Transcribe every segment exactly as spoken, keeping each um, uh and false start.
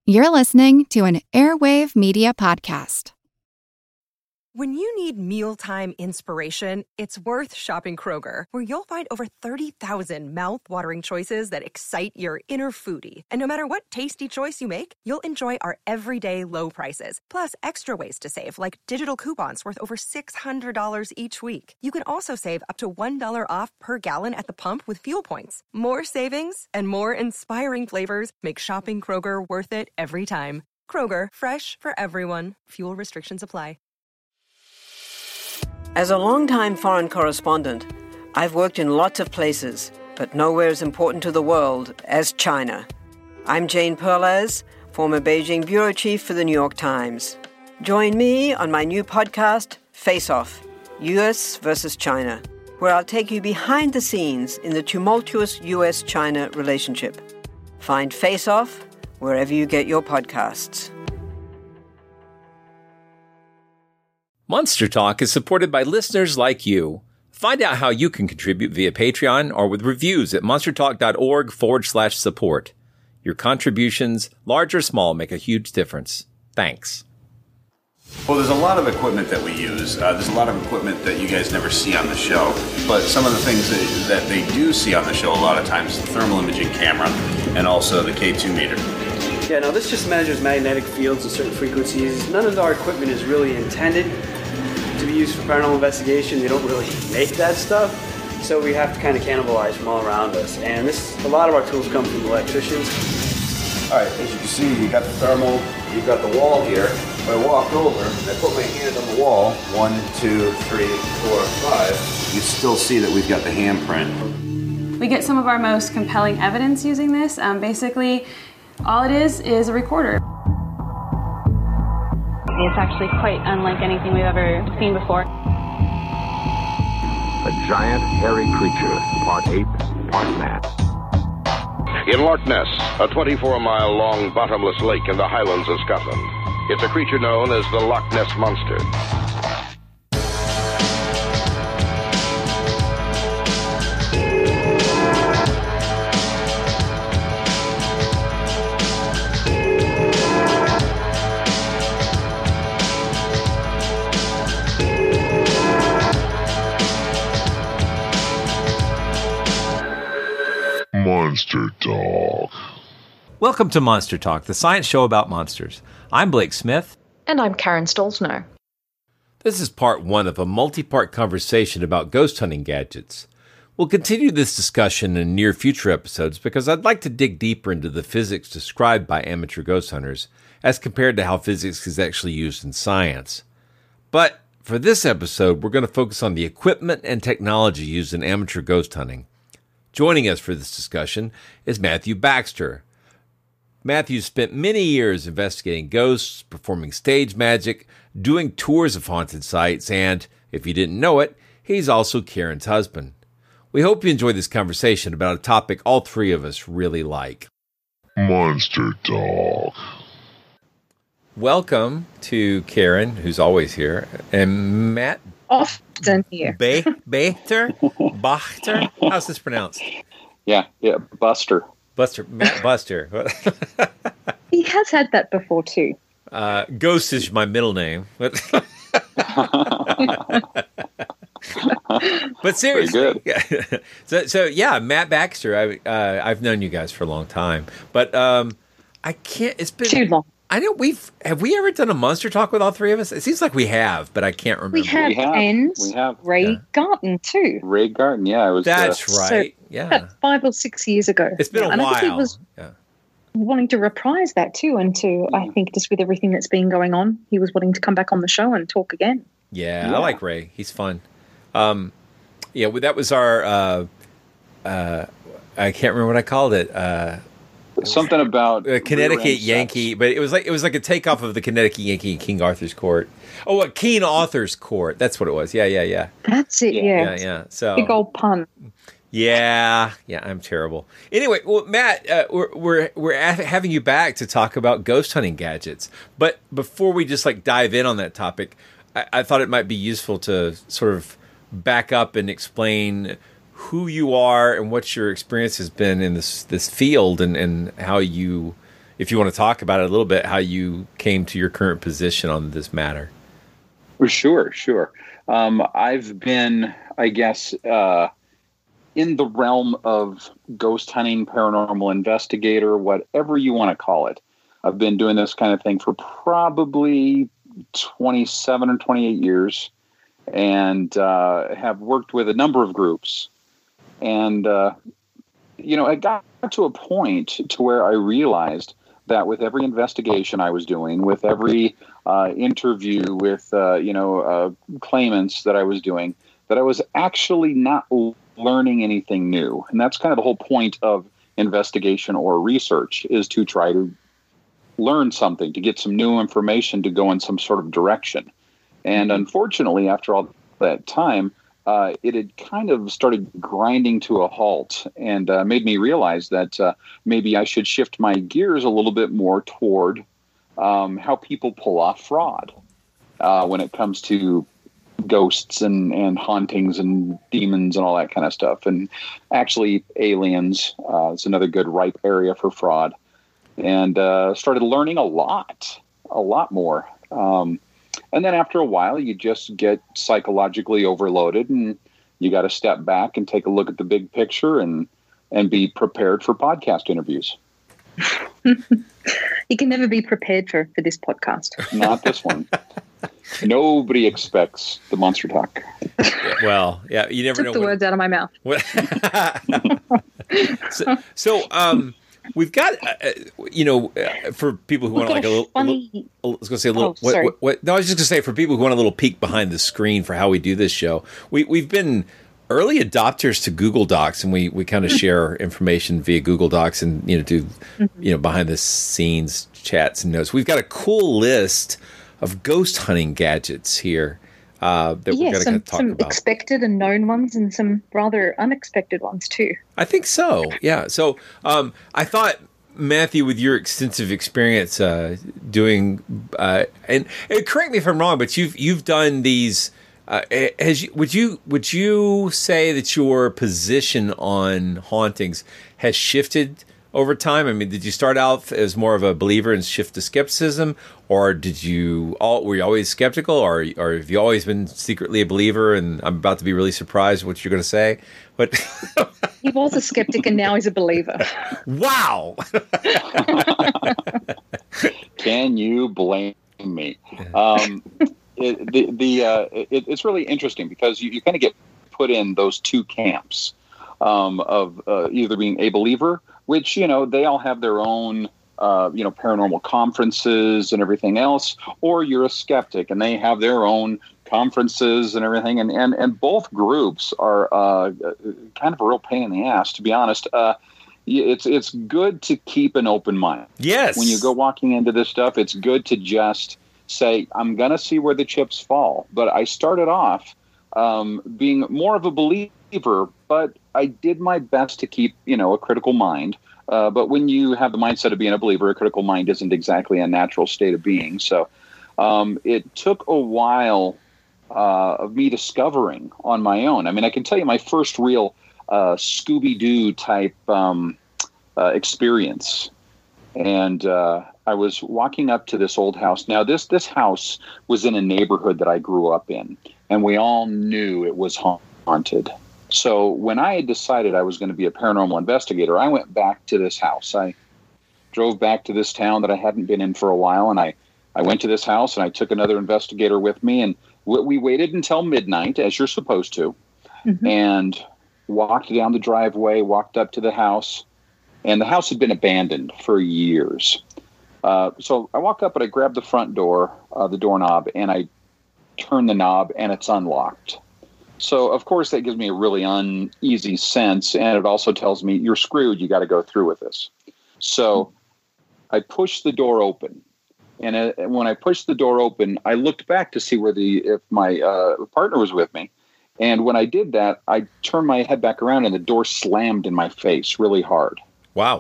You're listening to an Airwave Media Podcast. When you need mealtime inspiration, it's worth shopping Kroger, where you'll find over thirty thousand mouth-watering choices that excite your inner foodie. And no matter what tasty choice you make, you'll enjoy our everyday low prices, plus extra ways to save, like digital coupons worth over six hundred dollars each week. You can also save up to one dollar off per gallon at the pump with fuel points. More savings and more inspiring flavors make shopping Kroger worth it every time. Kroger, fresh for everyone. Fuel restrictions apply. As a longtime foreign correspondent, I've worked in lots of places, but nowhere as important to the world as China. I'm Jane Perlez, former Beijing bureau chief for the New York Times. Join me on my new podcast, Face Off, U S versus China, where I'll take you behind the scenes in the tumultuous U S China relationship. Find Face Off wherever you get your podcasts. Monster Talk is supported by listeners like you. Find out how you can contribute via Patreon or with reviews at monstertalk.org forward slash support. Your contributions, large or small, make a huge difference. Thanks. Well, there's a lot of equipment that we use. Uh, there's a lot of equipment that you guys never see on the show. But some of the things that, that they do see on the show a lot of times, the thermal imaging camera and also the K two meter. Yeah, now this just measures magnetic fields at certain frequencies. None of our equipment is really intended to be used for paranormal investigation. They don't really make that stuff, so we have to kind of cannibalize from all around us. And this, a lot of our tools come from electricians. All right, as you can see, you got the thermal, you've got the wall here. If I walk over, I put my hand on the wall, one, two, three, four, five, you still see that we've got the handprint. We get some of our most compelling evidence using this. Um, basically, all it is is a recorder. It's actually quite unlike anything we've ever seen before. A giant, hairy creature, part ape, part man. In Loch Ness, a twenty-four mile long bottomless lake in the Highlands of Scotland. It's a creature known as the Loch Ness Monster. Monster Talk. Welcome to Monster Talk, the science show about monsters. I'm Blake Smith. And I'm Karen Stolzno. This is part one of a multi-part conversation about ghost hunting gadgets. We'll continue this discussion in near future episodes because I'd like to dig deeper into the physics described by amateur ghost hunters as compared to how physics is actually used in science. But for this episode, we're going to focus on the equipment and technology used in amateur ghost hunting. Joining us for this discussion is Matthew Baxter. Matthew spent many years investigating ghosts, performing stage magic, doing tours of haunted sites, and, if you didn't know it, he's also Karen's husband. We hope you enjoy this conversation about a topic all three of us really like. Monster Talk. Welcome to Karen, who's always here, and Matt. Often here. Ba- Bachter? Bachter? How's this pronounced? Yeah, yeah, Buster. Buster, Matt Buster. He has had that before too. Uh, Ghost is my middle name. But, but seriously. Yeah. so, so, yeah, Matt Baxter, I, uh, I've known you guys for a long time. But um, I can't, it's been... Too long. I know we've, have we ever done a Monster Talk with all three of us? It seems like we have, but I can't remember. We have, we have and we have. Ray Yeah. Garton too. Ray Garton, yeah. It was, That's uh, right, So, yeah. about five or six years ago. It's been yeah, a and while. I think he was yeah. wanting to reprise that too, and to, Mm. I think, just with everything that's been going on, he was wanting to come back on the show and talk again. Yeah, Yeah. I like Ray. He's fun. Um, yeah, well, that was our, uh, uh, I can't remember what I called it. Uh, something about Uh, Connecticut rear-end Yankee, sex. but it was like it was like a takeoff of the Connecticut Yankee in King Arthur's Court. Oh, a Keen Arthur's Court. That's what it was. Yeah, yeah, yeah. That's it, Yeah. yeah. Yeah, yeah. So Big old pun. yeah, yeah. I'm terrible. Anyway, well, Matt, uh, we're we're we're at, having you back to talk about ghost hunting gadgets. But before we just like dive in on that topic, I, I thought it might be useful to sort of back up and explain who you are and what your experience has been in this this field, and, and how you if you want to talk about it a little bit, how you came to your current position on this matter. For sure, sure. Um, I've been, I guess, uh, in the realm of ghost hunting, paranormal investigator, whatever you want to call it. I've been doing this kind of thing for probably twenty-seven or twenty-eight years, and uh, have worked with a number of groups. And, uh, you know, it got to a point to where I realized that with every investigation I was doing, with every uh, interview with, uh, you know, uh, claimants that I was doing, that I was actually not learning anything new. And that's kind of the whole point of investigation or research, is to try to learn something, to get some new information, to go in some sort of direction. And unfortunately, after all that time, uh, it had kind of started grinding to a halt, and uh, made me realize that uh, maybe I should shift my gears a little bit more toward um, how people pull off fraud uh, when it comes to ghosts and, and hauntings and demons and all that kind of stuff. And actually, aliens uh, is another good ripe area for fraud. And uh, started learning a lot, a lot more. Um, and then after a while, you just get psychologically overloaded, and you got to step back and take a look at the big picture and, and be prepared for podcast interviews. You can never be prepared for, for this podcast. Not this one. Nobody expects the monster talk. Well, yeah, you never Took know. the when, words out of my mouth. so, so, um, we've got, uh, you know, uh, for people who want like a little, funny... a little, I was going to say a little, oh, sorry. what, what, what, no, I was just going to say for people who want a little peek behind the screen for how we do this show, we, we've been early adopters to Google Docs, and we, we kind of share information via Google Docs and, you know, do, mm-hmm. you know, behind the scenes chats and notes. We've got a cool list of ghost hunting gadgets here uh, that yeah, we're going to some, talk some about. Expected and known ones, and some rather unexpected ones too. I think so. Yeah. So um, I thought, Matthew, with your extensive experience uh, doing, uh, and, and correct me if I'm wrong, but you've you've done these. Uh, has you, would you would you say that your position on hauntings has shifted over time? I mean, did you start out as more of a believer and shift to skepticism, or did you all were you always skeptical, or or have you always been secretly a believer? And I'm about to be really surprised what you're going to say, but he was a skeptic and now he's a believer. Wow! Can you blame me? Um, it, the the uh, it, it's really interesting because you, you kind of get put in those two camps um, of uh, either being a believer, which, you know, they all have their own, uh, you know, paranormal conferences and everything else, or you're a skeptic and they have their own conferences and everything. And, and, and both groups are uh, kind of a real pain in the ass, to be honest. Uh, it's, it's good to keep an open mind. Yes. When you go walking into this stuff, it's good to just say, I'm going to see where the chips fall. But I started off um, being more of a believer, but I did my best to keep, you know, a critical mind. Uh, but when you have the mindset of being a believer, a critical mind isn't exactly a natural state of being. So um, it took a while uh, of me discovering on my own. I mean, I can tell you my first real uh, Scooby-Doo type um, uh, experience. And uh, I was walking up to this old house. Now, this this house was in a neighborhood that I grew up in, and we all knew it was haunted. So when I had decided I was going to be a paranormal investigator, I went back to this house. I drove back to this town that I hadn't been in for a while, and I, I went to this house, and I took another investigator with me, and we, we waited until midnight, as you're supposed to, mm-hmm. and walked down the driveway, walked up to the house, and the house had been abandoned for years. Uh, so I walk up and I grab the front door, uh, the doorknob, and I turn the knob, and it's unlocked. So, of course, that gives me a really uneasy sense, and it also tells me, you're screwed, you got to go through with this. So I pushed the door open, and uh, when I pushed the door open, I looked back to see where the if my uh, partner was with me, and when I did that, I turned my head back around, and the door slammed in my face really hard. Wow.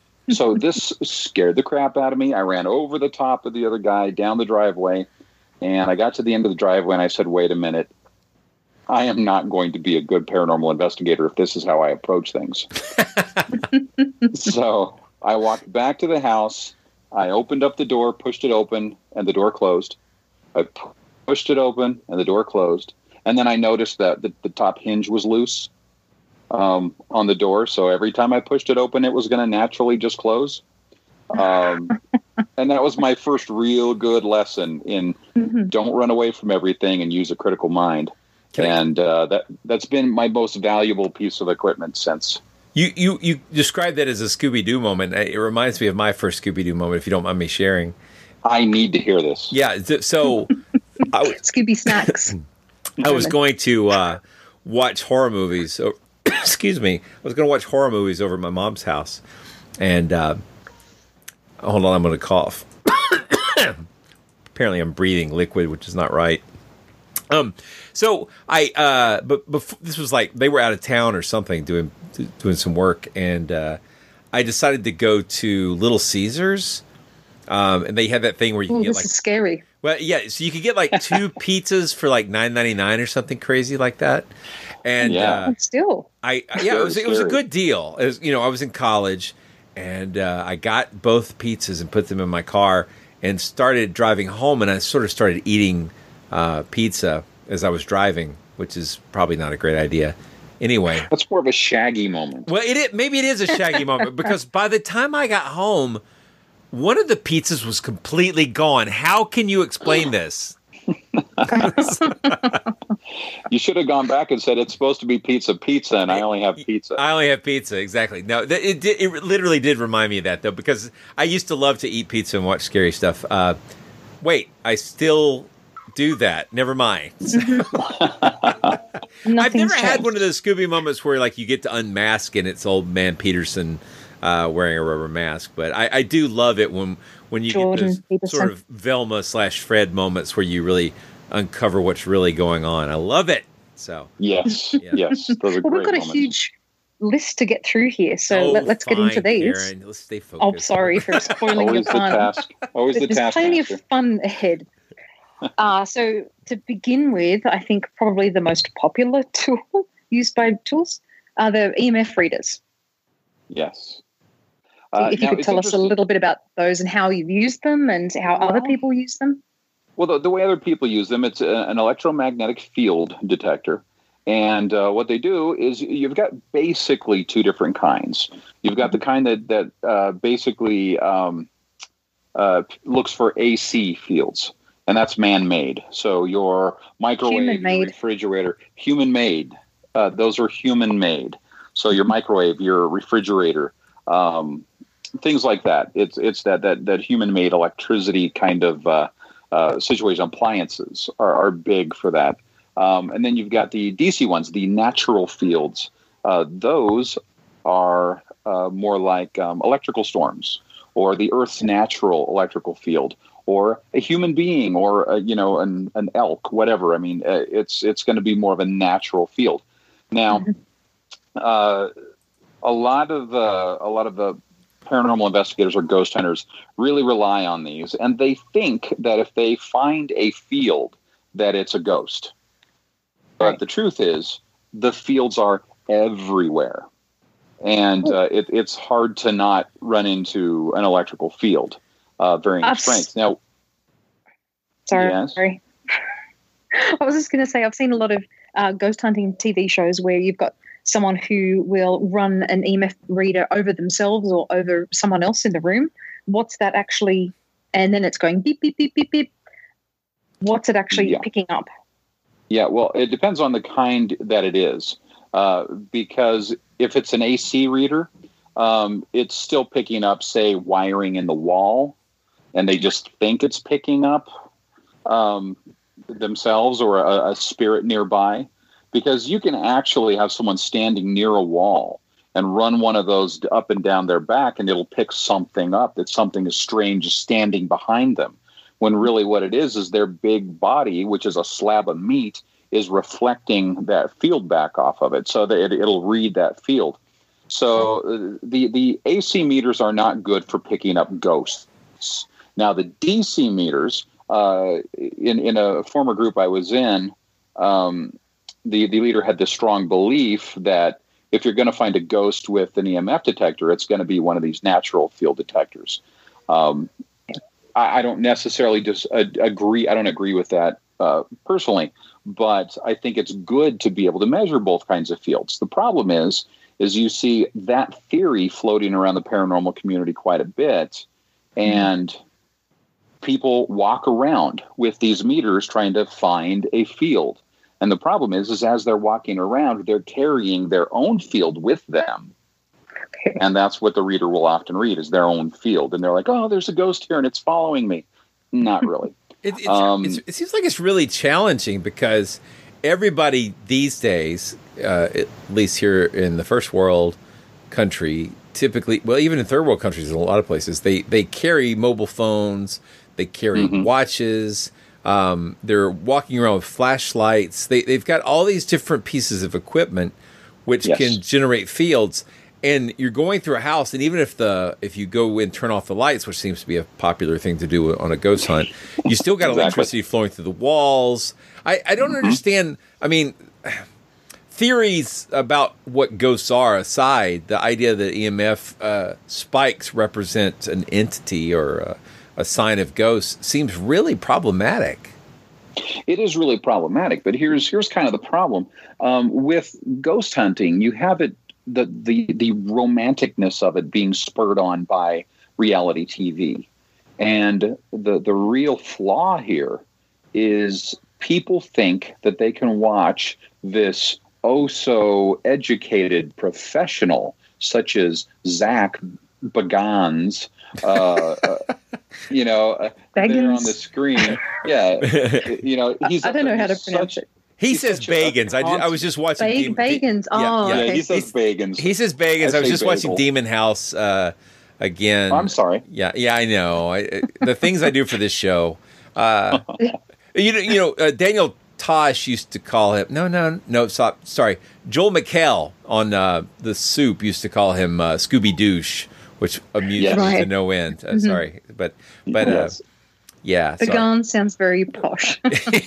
So this scared the crap out of me. I ran over the top of the other guy, down the driveway, and I got to the end of the driveway, and I said, wait a minute. I am not going to be a good paranormal investigator if this is how I approach things. So I walked back to the house, I opened up the door, pushed it open, and the door closed. I p- pushed it open, and the door closed. And then I noticed that the, the top hinge was loose um, on the door. So every time I pushed it open, it was going to naturally just close. Um, and that was my first real good lesson in mm-hmm. don't run away from everything and use a critical mind. Can and uh, that, that's been my most valuable piece of equipment since. You, you, you described that as a Scooby-Doo moment. It reminds me of my first Scooby-Doo moment, if you don't mind me sharing. I need to hear this. Yeah, so... I w- Scooby Snacks. I was going to uh, watch horror movies. Or, excuse me. I was going to watch horror movies over at my mom's house. And, uh, hold on, I'm going to cough. Apparently I'm breathing liquid, which is not right. Um, so I, uh, but before, this was like, they were out of town or something doing, doing some work. And, uh, I decided to go to Little Caesars. Um, and they had that thing where you can Ooh, get this like, is scary. Well, yeah, so you could get like two pizzas for like nine ninety-nine or something crazy like that. And, yeah, uh, still, I, yeah, it was, it was a good deal. It was, you know, I was in college and, uh, I got both pizzas and put them in my car and started driving home. And I sort of started eating, uh, pizza as I was driving, which is probably not a great idea. Anyway, that's more of a Shaggy moment. Well, it, it maybe it is a Shaggy moment because by the time I got home, one of the pizzas was completely gone. How can you explain this? You should have gone back and said it's supposed to be pizza, pizza, and I only have pizza. I only have pizza, exactly. No, it it, did, it literally did remind me of that though, because I used to love to eat pizza and watch scary stuff. Uh, wait, I still do that. Never mind. I've never changed. had one of those Scooby moments where like you get to unmask and it's old man Peterson. Uh, wearing a rubber mask, but I, I do love it when when you Jordan get those Peterson. sort of Velma slash Fred moments where you really uncover what's really going on. I love it. So yes, yeah. yes, those are well, great we've got moments. a huge list to get through here, so oh, let, let's fine, get into these. Karen. Let's stay focused. Oh, sorry for spoiling your Always the fun. task. Always the There's task. plenty master. of fun ahead. uh, so to begin with, I think probably the most popular tool used by tools are the E M F readers. Yes. Uh, if you now, could tell us a little bit about those and how you've used them and how well, other people use them. Well, the, the way other people use them, it's a, an electromagnetic field detector. And uh, what they do is you've got basically two different kinds. You've got the kind that, that uh, basically um, uh, looks for A C fields, and that's man-made. So your microwave, your refrigerator, human-made. Uh, those are human-made. So your microwave, your refrigerator, um, things like that. It's it's that that that human-made electricity kind of uh, uh, situation. Appliances are, are big for that. Um, and then you've got the D C ones, the natural fields. Uh, those are uh, more like um, electrical storms, or the Earth's natural electrical field, or a human being, or a, you know an an elk, whatever. I mean, uh, it's it's going to be more of a natural field. Now, mm-hmm. uh, a lot of uh, a lot of the paranormal investigators or ghost hunters really rely on these, and they think that if they find a field, that it's a ghost. But right. The truth is, the fields are everywhere, and uh, it, it's hard to not run into an electrical field uh, varying I've strength. S- now, sorry, yes? sorry. I was just going to say I've seen a lot of uh, ghost hunting T V shows where you've got someone who will run an E M F reader over themselves or over someone else in the room. What's that actually? And then it's going beep, beep, beep, beep, beep. What's it actually yeah. picking up? Yeah, well, it depends on the kind that it is. Uh, because if it's an A C reader, um, it's still picking up, say, wiring in the wall, and they just think it's picking up um, themselves or a, a spirit nearby. Because you can actually have someone standing near a wall and run one of those up and down their back, and it'll pick something up that something is strange standing behind them. When really what it is is their big body, which is a slab of meat, is reflecting that field back off of it, so that it, it'll read that field. So uh, the, the A C meters are not good for picking up ghosts. Now the D C meters, uh, in, in a former group I was in, um, The, the leader had this strong belief that if you're going to find a ghost with an E M F detector, it's going to be one of these natural field detectors. Um, I, I don't necessarily just uh, agree. I don't agree with that uh, personally, but I think it's good to be able to measure both kinds of fields. The problem is, is you see that theory floating around the paranormal community quite a bit, and mm-hmm. people walk around with these meters trying to find a field. And the problem is, is as they're walking around, they're carrying their own field with them. Okay. And that's what the reader will often read, is their own field. And they're like, oh, there's a ghost here and it's following me. Not really. it, it's, um, it's, it seems like it's really challenging because everybody these days, uh, at least here in the first world country, typically, well, even in third world countries in a lot of places, they, they carry mobile phones, they carry mm-hmm. watches. Um, they're walking around with flashlights. They, they've got all these different pieces of equipment which yes. can generate fields. And you're going through a house, and even if the if you go and turn off the lights, which seems to be a popular thing to do on a ghost hunt, you still got exactly. electricity flowing through the walls. I, I don't mm-hmm. understand. I mean, theories about what ghosts are aside, the idea that E M F uh, spikes represent an entity or a, a sign of ghosts seems really problematic. It is really problematic, but here's here's kind of the problem. Um, with ghost hunting, you have it the, the the romanticness of it being spurred on by reality T V. And the, the real flaw here is people think that they can watch this oh-so-educated professional such as Zach Bagans, uh, uh, you know, uh, there on the screen. Yeah, you know, he's. I don't know how to pronounce such, it. He says Bagans. I, I was just watching. Bag- Demon, Bagans. Oh, yeah, yeah. okay. He says Bagans. He says Bagans. I, I was just bagel. watching Demon House uh, again. Oh, I'm sorry. Yeah, yeah, I know. I, the things I do for this show. Uh, you know, you know, uh, Daniel Tosh used to call him. No, no, no. Stop. Sorry, Joel McHale on uh, The Soup used to call him uh, Scooby Douche, which amuses yes. right. to no end. Uh, mm-hmm. Sorry, but but yes. uh, yeah. The gun sounds very posh.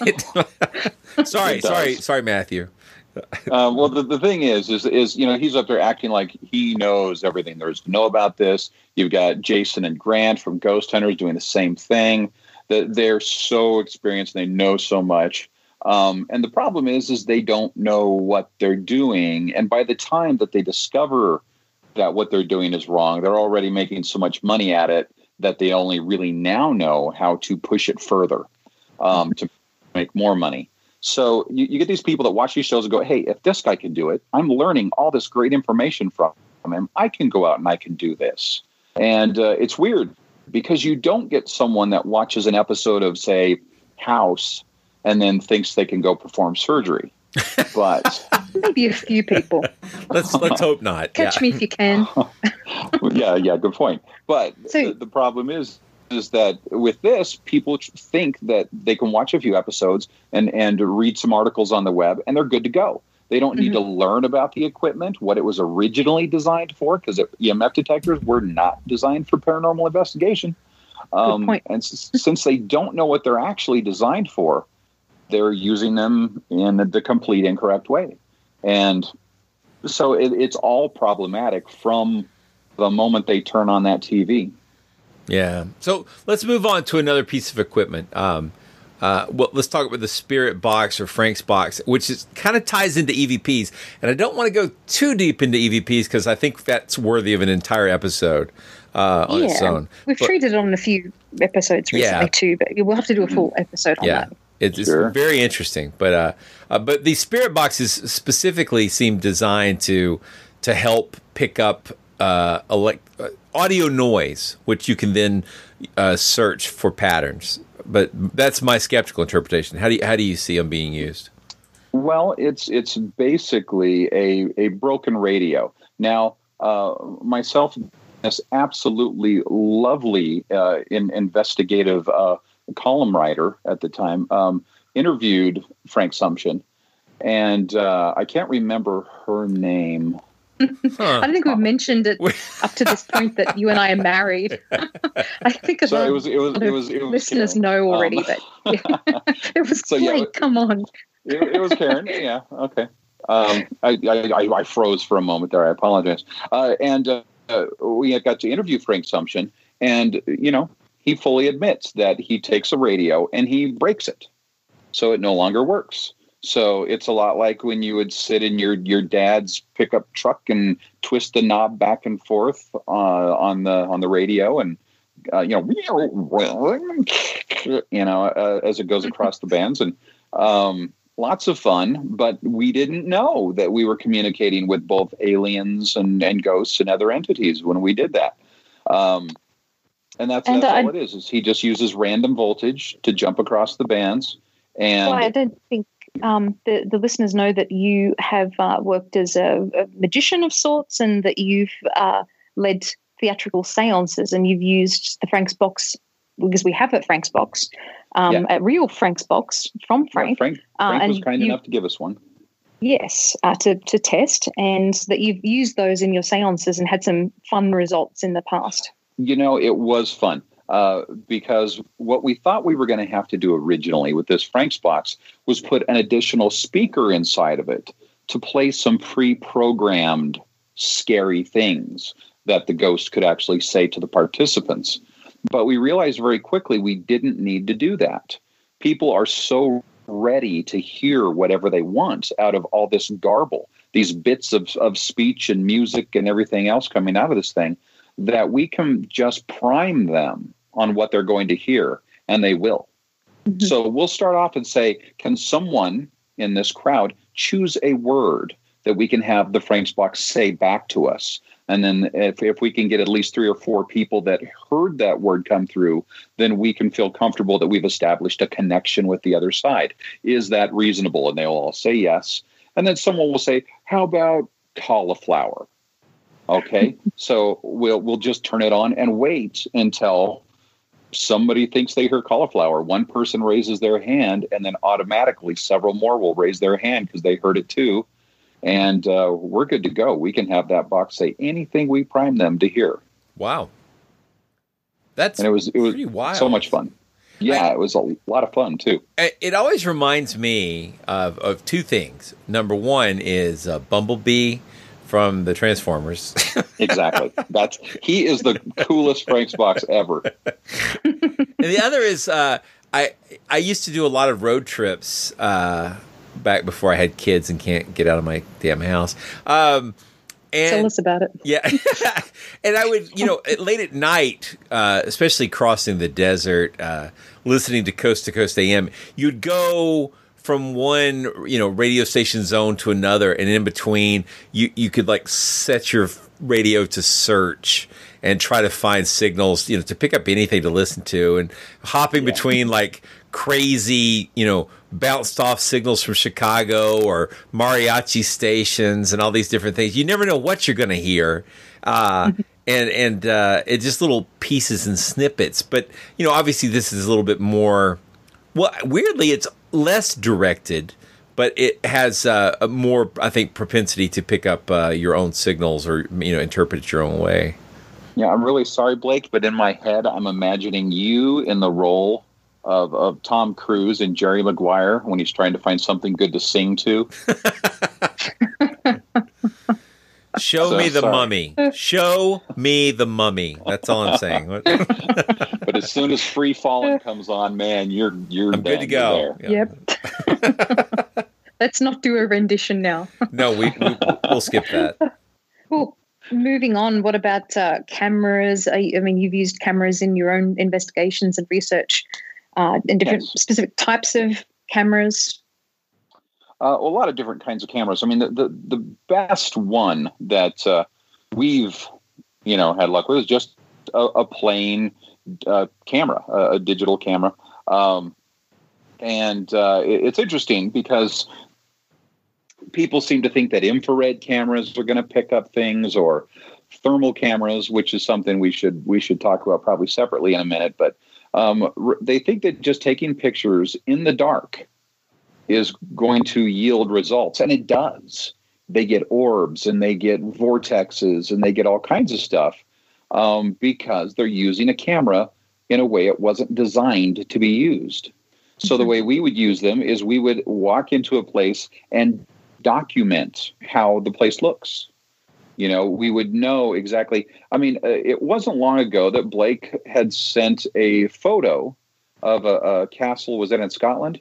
sorry, sorry, sorry, Matthew. um, well, the, the thing is, is, is, you know, he's up there acting like he knows everything there is to know about this. You've got Jason and Grant from Ghost Hunters doing the same thing. That they're so experienced, they know so much. Um, and the problem is, is they don't know what they're doing. And by the time that they discover that what they're doing is wrong, they're already making so much money at it that they only really now know how to push it further um, to make more money. So you, you get these people that watch these shows and go, hey, if this guy can do it, I'm learning all this great information from him. I can go out and I can do this. And uh, it's weird because you don't get someone that watches an episode of, say, House and then thinks they can go perform surgery. But maybe a few people. Let's let's hope not. Catch yeah. me if you can. yeah, yeah, good point. But so, the, the problem is, is that with this, people think that they can watch a few episodes and, and read some articles on the web, and they're good to go. They don't need mm-hmm. to learn about the equipment, what it was originally designed for, because E M F detectors were not designed for paranormal investigation. Um, good point. And s- since they don't know what they're actually designed for, they're using them in the complete incorrect way. And so it, it's all problematic from the moment they turn on that T V. Yeah. So let's move on to another piece of equipment. Um, uh, well, let's talk about the Spirit Box or Frank's Box, which is kind of ties into E V Ps. And I don't want to go too deep into E V Ps because I think that's worthy of an entire episode uh, on yeah. its own. We've but, treated it on a few episodes recently yeah. too, but we'll have to do a full episode on yeah. that. It's sure. very interesting, but uh, uh, but these Spirit Boxes specifically seem designed to to help pick up uh, elect- uh, audio noise, which you can then uh, search for patterns. But that's my skeptical interpretation. How do you, how do you see them being used? Well, it's it's basically a a broken radio. Now, uh, myself, as absolutely lovely uh, in investigative. Uh, column writer at the time, um, interviewed Frank Sumption, and uh, I can't remember her name. Huh. I don't think we've mentioned it up to this point that you and I are married. I think so it was, it was, it was, it was listeners Karen. know already, um, but yeah. It was so, Blake, yeah, come on. It, it was Karen, yeah, okay. Um, I, I, I froze for a moment there, I apologize. Uh, and uh, we had got to interview Frank Sumption, And, you know, he fully admits that he takes a radio and he breaks it. So it no longer works. So it's a lot like when you would sit in your, your dad's pickup truck and twist the knob back and forth uh, on the on the radio, and uh, you know, you know, uh, as it goes across the bands, and um, lots of fun. But we didn't know that we were communicating with both aliens and, and ghosts and other entities when we did that. Um, and that's, and that's I, all it is. Is he just uses random voltage to jump across the bands. And well, I don't think um, the, the listeners know that you have uh, worked as a, a magician of sorts, and that you've uh, led theatrical seances, and you've used the Frank's box, because we have at Frank's box, um, yeah. a real Frank's box from Frank. Yeah, Frank, Frank uh, was kind you, enough to give us one. Yes, uh, to, to test, and that you've used those in your seances and had some fun results in the past. You know, it was fun. Uh, because what we thought we were going to have to do originally with this Frank's box was put an additional speaker inside of it to play some pre-programmed scary things that the ghost could actually say to the participants. But we realized very quickly we didn't need to do that. People are so ready to hear whatever they want out of all this garble, these bits of, of speech and music and everything else coming out of this thing, that we can just prime them on what they're going to hear, and they will. Mm-hmm. So we'll start off and say, can someone in this crowd choose a word that we can have the Frank's box say back to us? And then if, if we can get at least three or four people that heard that word come through, then we can feel comfortable that we've established a connection with the other side. Is that reasonable? And they'll all say yes. And then someone will say, how about cauliflower? Okay, so we'll we'll just turn it on and wait until somebody thinks they hear cauliflower. One person raises their hand, and then automatically several more will raise their hand because they heard it too. And uh, we're good to go. We can have that box say anything we prime them to hear. Wow. That's and it was, it was pretty wild. So much fun. Yeah, I, it was a lot of fun too. It always reminds me of, of two things. Number one is uh, Bumblebee from the Transformers. Exactly. That's he is the coolest Frank's box ever. And the other is uh, I I used to do a lot of road trips uh, back before I had kids and can't get out of my damn house. Um, and, Tell us about it. Yeah. And I would, you know, late at night, uh, especially crossing the desert, uh, listening to Coast to Coast A M, you'd go from one, you know, radio station zone to another, and in between, you, you could like set your radio to search and try to find signals, you know, to pick up anything to listen to, and hopping yeah. between like crazy, you know, bounced off signals from Chicago or mariachi stations and all these different things. You never know what you're going to hear. Uh, and, and, uh, it's just little pieces and snippets, but, you know, obviously this is a little bit more, well, weirdly, it's less directed, but it has uh, a more, I think, propensity to pick up uh, your own signals or, you know, interpret it your own way. Yeah, I'm really sorry, Blake, but in my head, I'm imagining you in the role of, of Tom Cruise and Jerry Maguire when he's trying to find something good to sing to. Show so, me the sorry. mummy. Show me the mummy. That's all I'm saying. But as soon as Free Falling comes on, man, you're you're I'm good to go. Yeah. Yep. Let's not do a rendition now. No, we, we we'll skip that. Well, moving on. What about uh, cameras? I, I mean, you've used cameras in your own investigations and research, uh, and different yes. specific types of cameras. Uh, a lot of different kinds of cameras. I mean, the the, the best one that uh, we've, you know, had luck with is just a, a plain uh, camera, a, a digital camera. Um, and uh, it, it's interesting because people seem to think that infrared cameras are going to pick up things, or thermal cameras, which is something we should we should talk about probably separately in a minute. But um, r- they think that just taking pictures in the dark is going to yield results. And it does. They get orbs and they get vortexes and they get all kinds of stuff um, because they're using a camera in a way it wasn't designed to be used. So the way we would use them is we would walk into a place and document how the place looks. You know, we would know exactly. I mean, uh, it wasn't long ago that Blake had sent a photo of a, a castle. Was that in Scotland?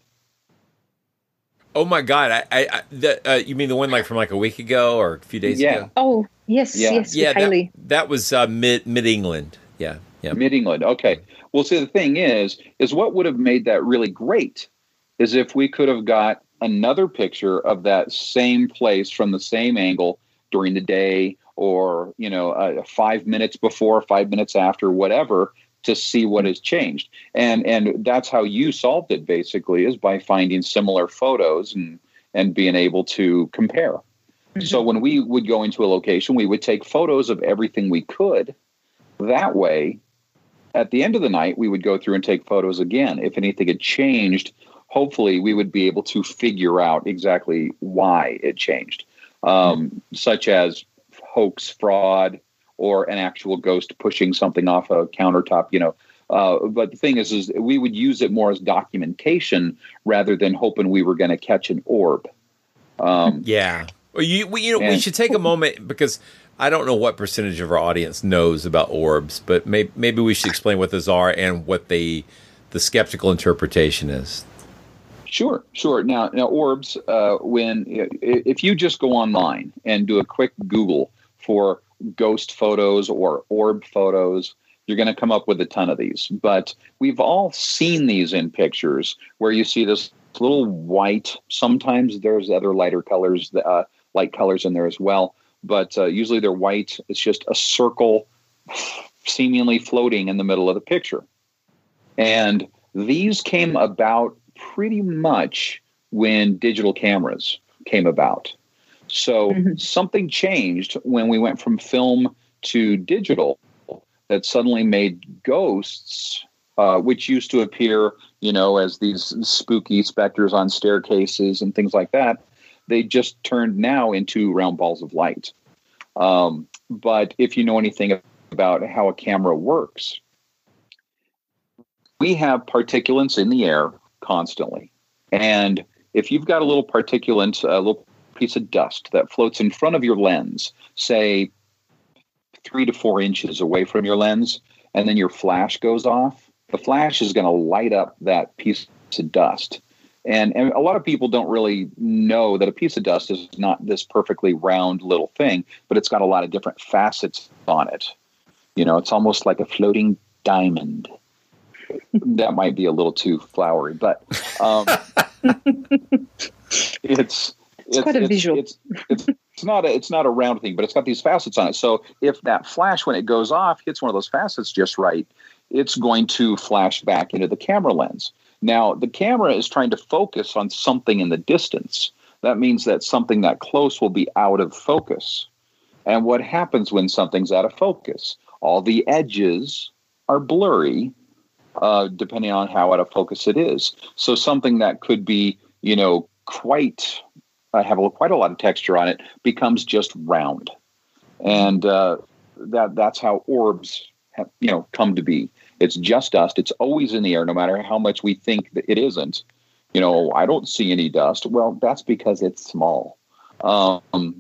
Oh my God! I, I, I the, uh, you mean the one like from like a week ago or a few days yeah. ago? Oh yes, yeah. yes, yeah. With Haley. That, that was uh, mid mid England. Yeah, yeah. Mid England. Okay. Well, see, the thing is, is what would have made that really great is if we could have got another picture of that same place from the same angle during the day, or you know, uh, five minutes before, five minutes after, whatever, to see what has changed. And and that's how you solved it, basically, is by finding similar photos and and being able to compare. Mm-hmm. So when we would go into a location, we would take photos of everything we could. That way, at the end of the night, we would go through and take photos again. If anything had changed, hopefully we would be able to figure out exactly why it changed, um, mm-hmm. such as hoax, fraud, or an actual ghost pushing something off a countertop, you know. Uh, but the thing is, is we would use it more as documentation rather than hoping we were going to catch an orb. Um, yeah. Well, you, we, you know, and, we should take a moment because I don't know what percentage of our audience knows about orbs, but may, maybe we should explain what those are and what they, the skeptical interpretation is. Sure, sure. Now, now orbs, uh, when if you just go online and do a quick Google for ghost photos or orb photos, you're going to come up with a ton of these. But we've all seen these in pictures where you see this little white. Sometimes there's other lighter colors, uh, light colors in there as well. But uh, usually they're white. It's just a circle seemingly floating in the middle of the picture. And these came about pretty much when digital cameras came about. So mm-hmm. something changed when we went from film to digital that suddenly made ghosts, uh, which used to appear, you know, as these spooky specters on staircases and things like that. They just turned now into round balls of light. Um, but if you know anything about how a camera works, we have particulates in the air constantly. And if you've got a little particulate, a little piece of dust that floats in front of your lens, say three to four inches away from your lens, and then your flash goes off, the flash is going to light up that piece of dust. And, and a lot of people don't really know that a piece of dust is not this perfectly round little thing, but it's got a lot of different facets on it. You know, it's almost like a floating diamond. That might be a little too flowery, but um, it's, it's it's quite a it's, visual. It's, it's it's not a it's not a round thing, but it's got these facets on it. So if that flash, when it goes off, hits one of those facets just right, it's going to flash back into the camera lens. Now the camera is trying to focus on something in the distance. That means that something that close will be out of focus. And what happens when something's out of focus? All the edges are blurry. Uh, depending on how out of focus it is. So something that could be, you know, quite, uh, have a, quite a lot of texture on it becomes just round. And uh, that that's how orbs have, you know, come to be. It's just dust. It's always in the air, no matter how much we think that it isn't. You know, I don't see any dust. Well, that's because it's small. Um,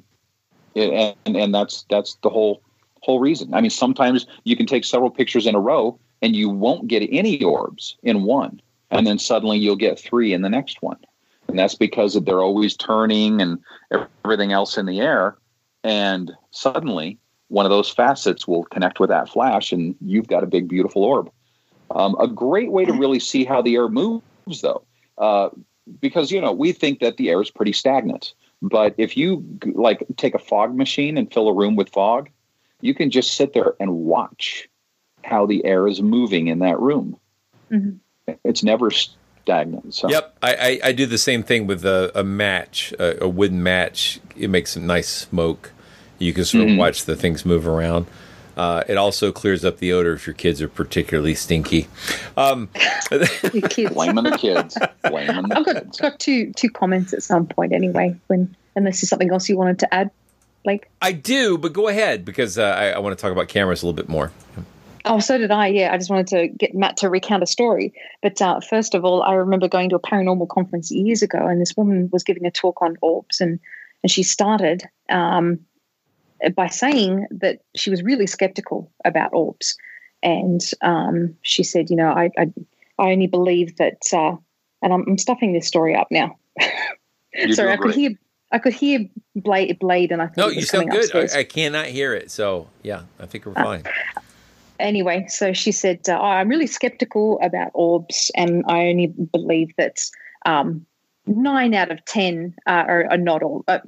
it, and, and that's, that's the whole, whole reason. I mean, sometimes you can take several pictures in a row and you won't get any orbs in one. And then suddenly you'll get three in the next one. And that's because they're always turning and everything else in the air. And suddenly one of those facets will connect with that flash and you've got a big, beautiful orb. Um, a great way to really see how the air moves, though, uh, because, you know, we think that the air is pretty stagnant. But if you like take a fog machine and fill a room with fog, you can just sit there and watch how the air is moving in that room. Mm-hmm. It's never stagnant. So. Yep. I, I, I do the same thing with a, a match, a, a wooden match. It makes some nice smoke. You can sort mm-hmm. of watch the things move around. Uh, it also clears up the odor if your kids are particularly stinky. Um, kids. Blaming the kids. Blaming the I've got, kids. got two two comments at some point anyway, when unless there's something else you wanted to add, Blake. I do, but go ahead, because uh, I, I want to talk about cameras a little bit more. Oh, so did I. Yeah, I just wanted to get Matt to recount a story. But uh, first of all, I remember going to a paranormal conference years ago, and this woman was giving a talk on orbs, and and she started. Um, by saying that she was really skeptical about orbs. And um, she said, you know, I, I, I only believe that, uh, and I'm, I'm stuffing this story up now. Sorry, I could hear, I could hear Blade, Blade, and I thought no, it was you sound coming good. upstairs. I, I cannot hear it, so yeah, I think we're fine. Uh, anyway, so she said, uh, oh, I'm really skeptical about orbs, and I only believe that um, nine out of ten uh, are, are not all. Uh,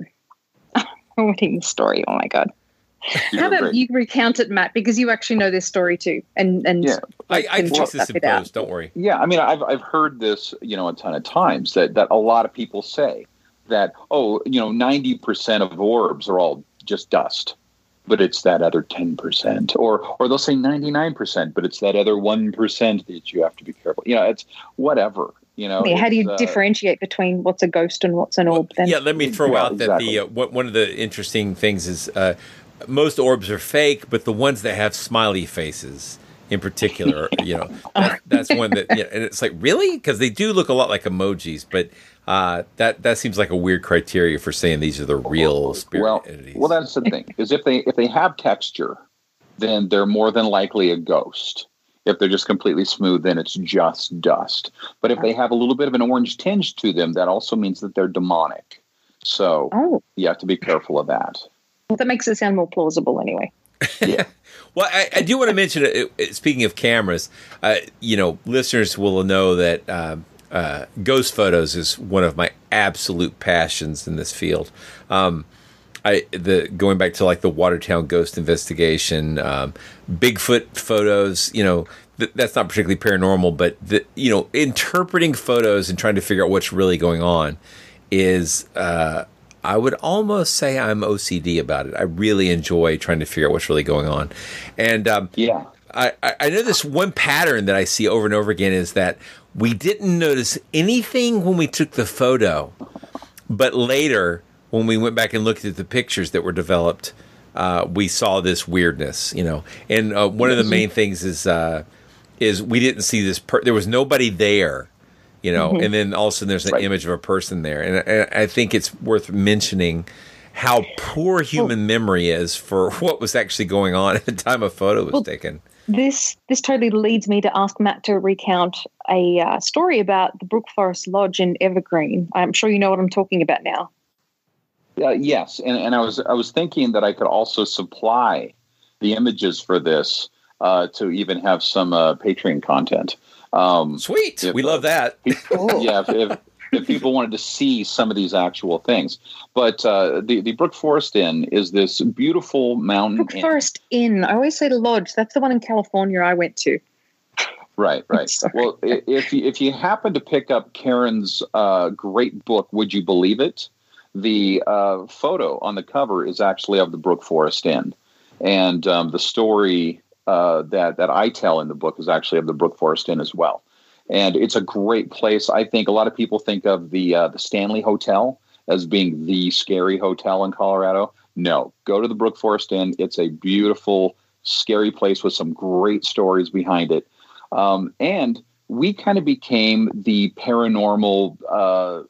I'm reading the story. Oh my god. You're How about great. you recount it, Matt, because you actually know this story too, and and Yeah. I, I can can fix this work in it out. post. Don't worry. Yeah, I mean, I've I've heard this, you know, a ton of times that that a lot of people say that, oh, you know, ninety percent of orbs are all just dust, but it's that other ten percent, or or they'll say ninety-nine percent, but it's that other one percent that you have to be careful. You know, it's whatever. You know, Yeah, how do you uh, differentiate between what's a ghost and what's an orb? Then Yeah, let me throw Yeah, out that exactly. the uh, what, one of the interesting things is uh, most orbs are fake, but the ones that have smiley faces, in particular, you know, that, that's one that, yeah, and it's like, really? Because they do look a lot like emojis, but uh, that that seems like a weird criteria for saying these are the real spirit well, entities. well, that's the thing is if they if they have texture, then they're more than likely a ghost. If they're just completely smooth, then it's just dust. But if they have a little bit of an orange tinge to them, that also means that they're demonic. So oh, you have to be careful of that. well, that makes it sound more plausible anyway. Yeah. Well, I, I do want to mention, uh, uh, speaking of cameras, uh, you know, listeners will know that uh, uh, ghost photos is one of my absolute passions in this field. Um, I the going back to like the Watertown ghost investigation, um, Bigfoot photos. You know, th- that's not particularly paranormal, but the, you know, interpreting photos and trying to figure out what's really going on is. Uh, I would almost say I'm O C D about it. I really enjoy trying to figure out what's really going on. And um, yeah, I, I know this one pattern that I see over and over again is that we didn't notice anything when we took the photo, but later when we went back and looked at the pictures that were developed, uh, we saw this weirdness, you know. And uh, one of the main things is uh, is we didn't see this. Per- there was nobody there. You know, mm-hmm. and then all of a sudden there's an right. image of a person there. And, and I think it's worth mentioning how poor human oh. memory is for what was actually going on at the time a photo was well, taken. This this totally leads me to ask Matt to recount a uh, story about the Brook Forest Lodge in Evergreen. I'm sure you know what I'm talking about now. Uh, yes, and, and I was I was thinking that I could also supply the images for this uh, to even have some uh, Patreon content. Um, Sweet, if, we love that. People, yeah, if, if, if people wanted to see some of these actual things, but uh, the the Brook Forest Inn is this beautiful mountain. Brook Forest Inn. I always say the lodge. That's the one in California I went to. Right, right. Well, if you, if you happen to pick up Karen's uh, great book, Would You Believe It? The uh, photo on the cover is actually of the Brook Forest Inn, and um, the story. Uh, that that I tell in the book is actually of the Brook Forest Inn as well, and it's a great place. I think a lot of people think of the uh, the Stanley Hotel as being the scary hotel in Colorado. No, go to the Brook Forest Inn. It's a beautiful, scary place with some great stories behind it, um, and we kind of became the paranormal. Uh,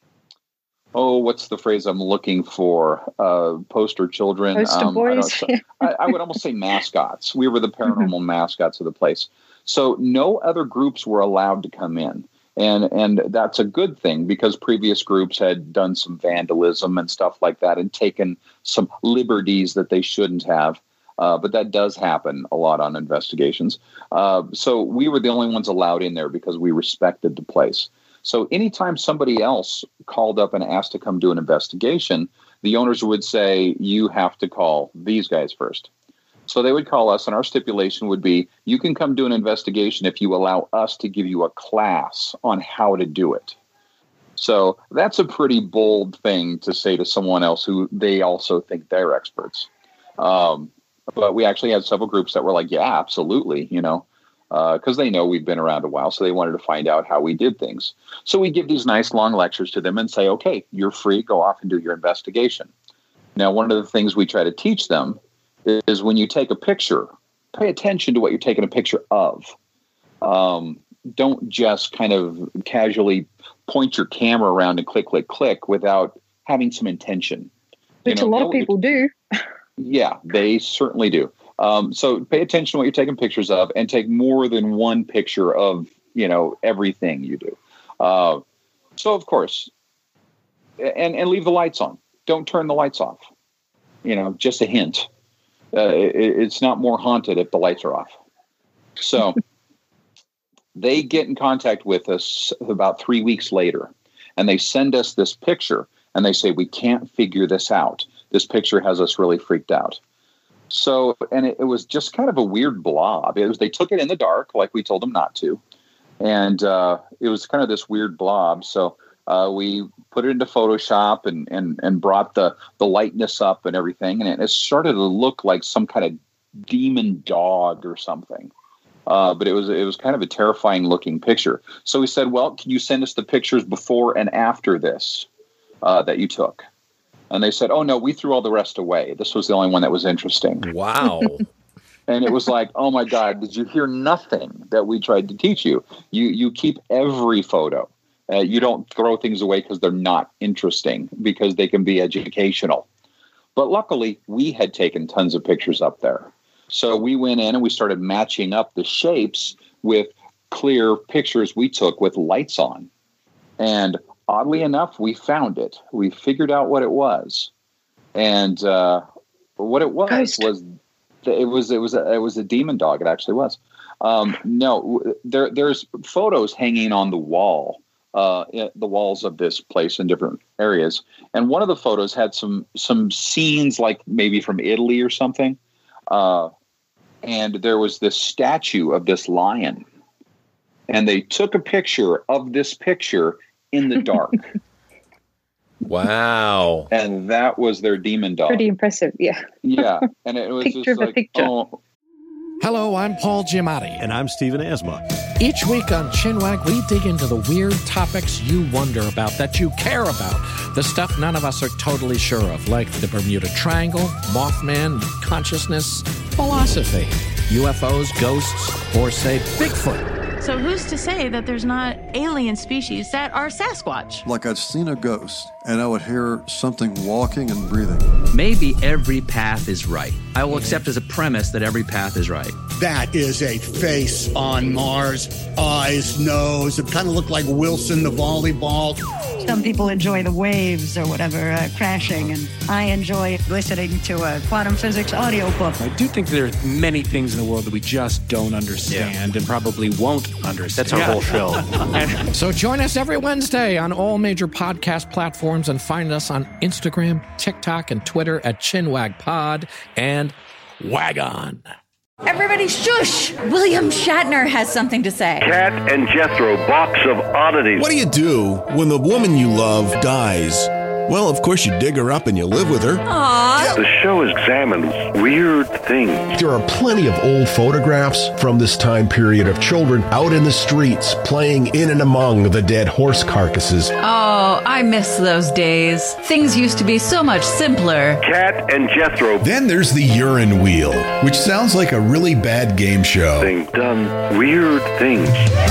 Oh, what's the phrase I'm looking for? Uh, poster children. Poster um, boys. I, I, I would almost say mascots. We were the paranormal mm-hmm. mascots of the place. So no other groups were allowed to come in. And and that's a good thing because previous groups had done some vandalism and stuff like that and taken some liberties that they shouldn't have. Uh, but that does happen a lot on investigations. Uh, so we were the only ones allowed in there because we respected the place. So anytime somebody else called up and asked to come do an investigation, the owners would say, you have to call these guys first. So they would call us, and our stipulation would be, you can come do an investigation if you allow us to give you a class on how to do it. So that's a pretty bold thing to say to someone else who they also think they're experts. Um, but we actually had several groups that were like, yeah, absolutely, you know. Because uh, they know we've been around a while, so they wanted to find out how we did things. So we give these nice long lectures to them and say, okay, you're free, go off and do your investigation. Now, one of the things we try to teach them is when you take a picture, pay attention to what you're taking a picture of. Um, don't just kind of casually point your camera around and click, click, click without having some intention. Which you know, a lot of people do. Yeah, they certainly do. Um, so pay attention to what you're taking pictures of, and take more than one picture of, you know, everything you do. Uh, so of course, and, and leave the lights on. Don't turn the lights off. You know, just a hint. Uh, it, it's not more haunted if the lights are off. So they get in contact with us about three weeks later, and they send us this picture, and they say, we can't figure this out. This picture has us really freaked out. So, and it, it was just kind of a weird blob. It was, they took it in the dark, like we told them not to. And uh, it was kind of this weird blob. So uh, we put it into Photoshop and, and, and brought the, the lightness up and everything. And it, it started to look like some kind of demon dog or something. Uh, but it was, it was kind of a terrifying looking picture. So we said, well, can you send us the pictures before and after this uh, that you took? And they said, oh, no, we threw all the rest away. This was the only one that was interesting. Wow. And it was like, oh, my God, did you hear nothing that we tried to teach you? You you keep every photo. Uh, you don't throw things away because they're not interesting, because they can be educational. But luckily, we had taken tons of pictures up there. So we went in and we started matching up the shapes with clear pictures we took with lights on. And oddly enough, we found it. We figured out what it was, and uh, what it was Ghost. was it was it was a, it was a demon dog. It actually was. Um, no, there there's photos hanging on the wall, uh, the walls of this place in different areas, and one of the photos had some some scenes like maybe from Italy or something, uh, and there was this statue of this lion, and they took a picture of this picture in the dark. Wow. And that was their demon dog. Pretty impressive, yeah. Yeah. And it was picture just of a like, picture. oh. Hello, I'm Paul Giamatti. And I'm Stephen Asma. Each week on Chinwag, we dig into the weird topics you wonder about, that you care about. The stuff none of us are totally sure of, like the Bermuda Triangle, Mothman, consciousness, philosophy, U F Os, ghosts, or, say, Bigfoot. So who's to say that there's not alien species that are Sasquatch? Like I'd seen a ghost, and I would hear something walking and breathing. Maybe every path is right. I will accept as a premise that every path is right. That is a face on Mars. Eyes, nose. It kind of looked like Wilson the volleyball. Some people enjoy the waves or whatever uh, crashing, and I enjoy listening to a quantum physics audiobook. I do think there are many things in the world that we just don't understand, yeah. and probably won't understand. That's our yeah. whole show. So join us every Wednesday on all major podcast platforms, and find us on Instagram, TikTok, and Twitter at ChinwagPod and Wagon. Everybody shush! William Shatner has something to say. Cat and Jethro, box of oddities. What do you do when the woman you love dies? Well, of course you dig her up and you live with her. Aww. The show examines weird things. There are plenty of old photographs from this time period of children out in the streets playing in and among the dead horse carcasses. Oh, I miss those days. Things used to be so much simpler. Cat and Jethro. Then there's the urine wheel, which sounds like a really bad game show. They've done weird things.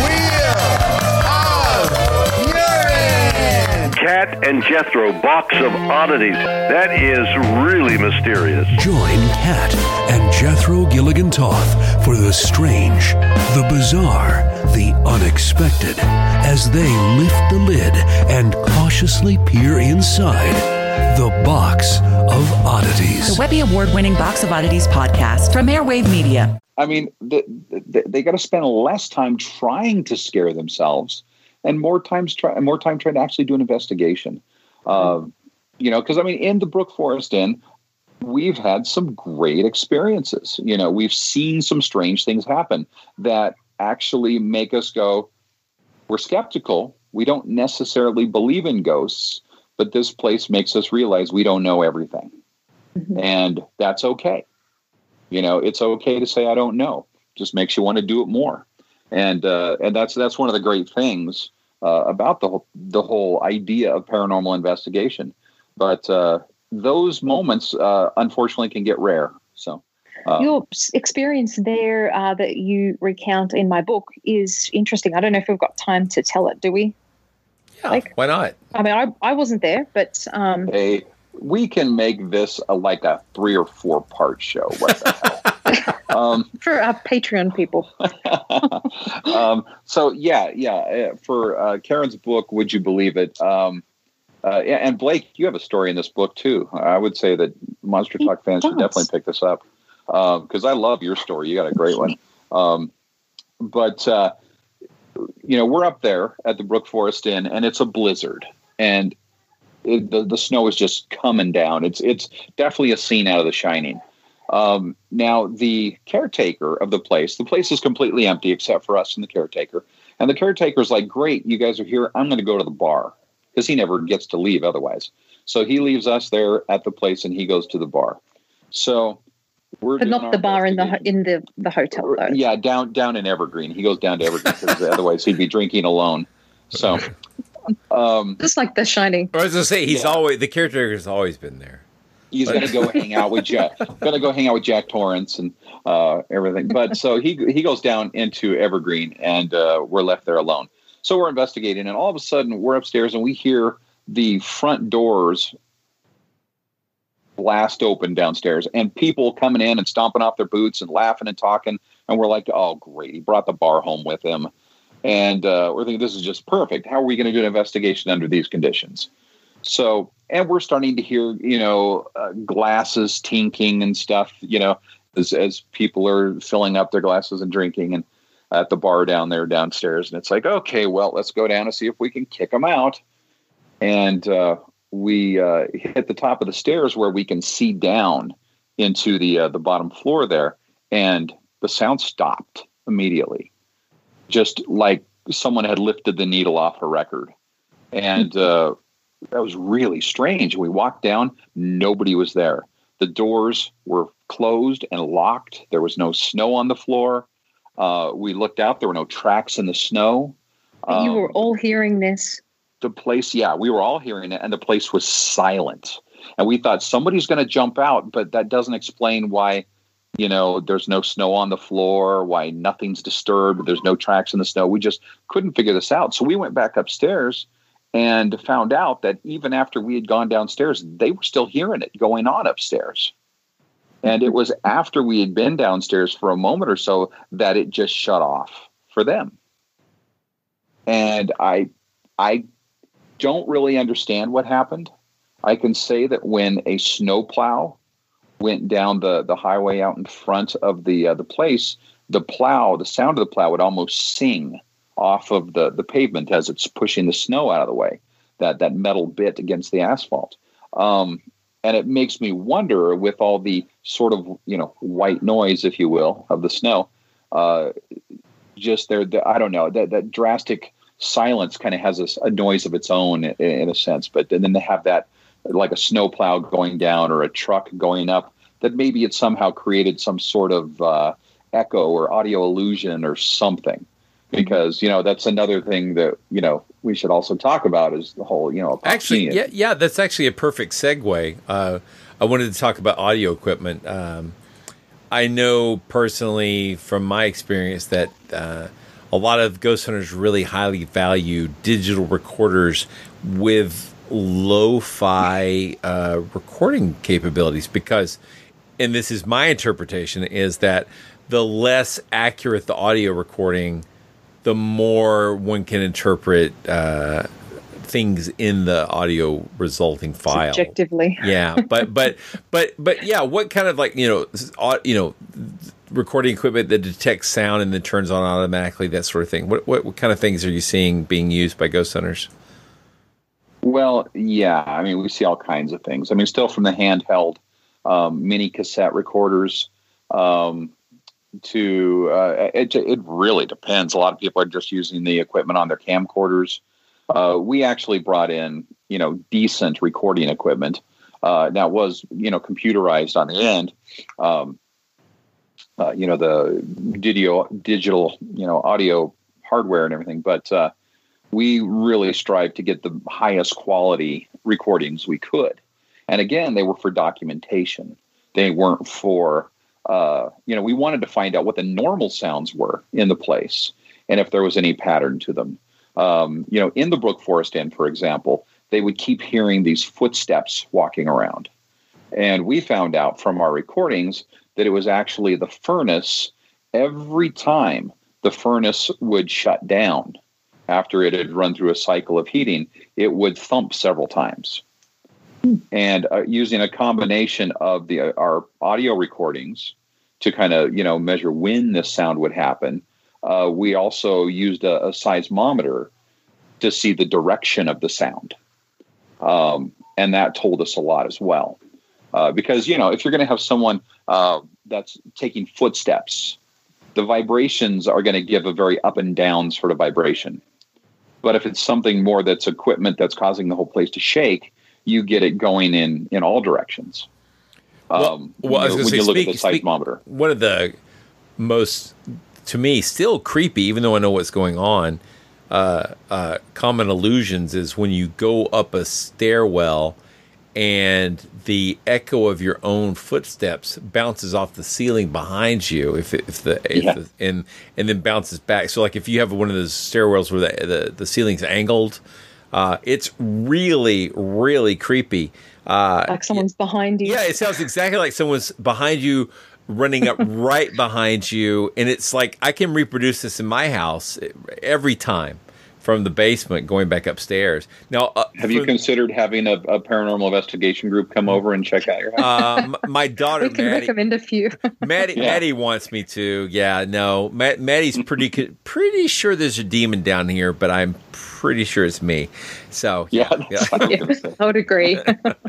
Cat and Jethro, box of oddities. That is really mysterious. Join Cat and Jethro Gilligan Toth for the strange, the bizarre, the unexpected, as they lift the lid and cautiously peer inside the Box of Oddities. The Webby Award-winning Box of Oddities podcast from Airwave Media. I mean, they, they, they got to spend less time trying to scare themselves, and more times try more time trying to actually do an investigation. Uh, you know, because I mean, in the Brook Forest Inn, we've had some great experiences. You know, we've seen some strange things happen that actually make us go, we're skeptical. We don't necessarily believe in ghosts, but this place makes us realize we don't know everything. Mm-hmm. And that's okay. You know, it's okay to say, I don't know. Just makes you want to do it more. And uh, and that's that's one of the great things uh, about the whole, the whole idea of paranormal investigation. But uh, those moments, uh, unfortunately, can get rare. So uh, your experience there uh, that you recount in my book is interesting. I don't know if we've got time to tell it. Do we? Yeah, like, why not? I mean, I, I wasn't there, but um, hey, we can make this a, like a three or four part show. What the hell? Um, for our Patreon people. um, so yeah, yeah. For uh, Karen's book, Would You Believe It? Um, uh, and Blake, you have a story in this book too. I would say that Monster Talk fans should definitely pick this up because um, I love your story. You got a great one. Um, but uh, you know, we're up there at the Brook Forest Inn, and it's a blizzard, and it, the the snow is just coming down. It's it's definitely a scene out of The Shining. Um, now, the caretaker of the place, the place is completely empty except for us and the caretaker. And the caretaker's like, great, you guys are here. I'm going to go to the bar because he never gets to leave otherwise. So he leaves us there at the place and he goes to the bar. So we're but not the bar in the in the, the hotel, though. Yeah, down down in Evergreen. He goes down to Evergreen because otherwise he'd be drinking alone. So um, just like The Shining. I was going to say, he's yeah. always the caretaker has always been there. He's going to go hang out with Jack. Going to go hang out with Jack Torrance and uh, everything. But so he he goes down into Evergreen, and uh, we're left there alone. So we're investigating, and all of a sudden we're upstairs, and we hear the front doors blast open downstairs, and people coming in and stomping off their boots and laughing and talking. And we're like, "Oh, great! He brought the bar home with him." And uh, we're thinking, "This is just perfect. How are we going to do an investigation under these conditions?" So. And we're starting to hear, you know, uh, glasses tinking and stuff, you know, as, as people are filling up their glasses and drinking and at the bar down there downstairs. And it's like, okay, well, let's go down and see if we can kick them out. And uh, we uh, hit the top of the stairs where we can see down into the uh, the bottom floor there. And the sound stopped immediately, just like someone had lifted the needle off a record. And uh that was really strange. We walked down, nobody was there. The doors were closed and locked. There was no snow on the floor. Uh, we looked out, there were no tracks in the snow. Um, you were all hearing this. The place, yeah, we were all hearing it, and the place was silent. And we thought somebody's going to jump out, but that doesn't explain why, you know, there's no snow on the floor, why nothing's disturbed, there's no tracks in the snow. We just couldn't figure this out. So we went back upstairs and found out that even after we had gone downstairs, they were still hearing it going on upstairs. And it was after we had been downstairs for a moment or so that it just shut off for them. And I, I don't really understand what happened. I can say that when a snowplow went down the, the highway out in front of the uh, the place, the plow, the sound of the plow would almost sing off of the, the pavement as it's pushing the snow out of the way, that, that metal bit against the asphalt. Um, and it makes me wonder, with all the sort of, you know, white noise, if you will, of the snow, uh, just there, the, I don't know, that, that drastic silence kind of has a, a noise of its own in, in a sense. But then they have that, like a snowplow going down or a truck going up, that maybe it somehow created some sort of uh, echo or audio illusion or something. Because, you know, that's another thing that, you know, we should also talk about is the whole, you know, actually, yeah, yeah, that's actually a perfect segue. Uh, I wanted to talk about audio equipment. Um, I know personally from my experience that uh, a lot of ghost hunters really highly value digital recorders with lo-fi uh, recording capabilities because, and this is my interpretation, is that the less accurate the audio recording, the more one can interpret uh, things in the audio resulting file subjectively. Yeah, but but but but yeah, what kind of, like, you know, you know, recording equipment that detects sound and then turns on automatically, that sort of thing. What what, what kind of things are you seeing being used by ghost hunters? Well, yeah, I mean, we see all kinds of things. I mean, still from the handheld um, mini cassette recorders. Um, to uh, it, it really depends. A lot of people are just using the equipment on their camcorders. Uh, we actually brought in, you know, decent recording equipment. Uh, that was, you know, computerized on the end. Um, uh, you know, the digital, digital, you know, audio hardware and everything. But uh, we really strived to get the highest quality recordings we could. And again, they were for documentation. They weren't for Uh, you know, we wanted to find out what the normal sounds were in the place and if there was any pattern to them. Um, you know, in the Brook Forest Inn, for example, they would keep hearing these footsteps walking around. And we found out from our recordings that it was actually the furnace. Every time the furnace would shut down after it had run through a cycle of heating, it would thump several times. And uh, using a combination of the uh, our audio recordings to kind of, you know, measure when this sound would happen, uh, we also used a, a seismometer to see the direction of the sound. Um, and that told us a lot as well. Uh, because, you know, if you're going to have someone uh, that's taking footsteps, the vibrations are going to give a very up and down sort of vibration. But if it's something more that's equipment that's causing the whole place to shake, you get it going in, in all directions. Um, well, well I was when gonna you say, look speak, at the speak, seismometer. One of the most, to me, still creepy, even though I know what's going on, uh, uh, common illusions is when you go up a stairwell and the echo of your own footsteps bounces off the ceiling behind you, if it, if the, if Yeah. the and and then bounces back. So, like if you have one of those stairwells where the the, the ceiling's angled, uh, it's really really creepy. Uh, Like someone's behind you. yeah, it sounds exactly like someone's behind you, running up right behind you, and it's like I can reproduce this in my house every time. From the basement going back upstairs. Now, uh, Have you from- considered having a, a paranormal investigation group come over and check out your house? Um, my daughter We can Maddie, recommend a few. Maddie, Yeah. Maddie wants me to. Yeah, no, Matt, Maddie's pretty co- pretty sure there's a demon down here, but I'm pretty sure it's me. So yeah, Yeah, that's what I was gonna say. I would agree.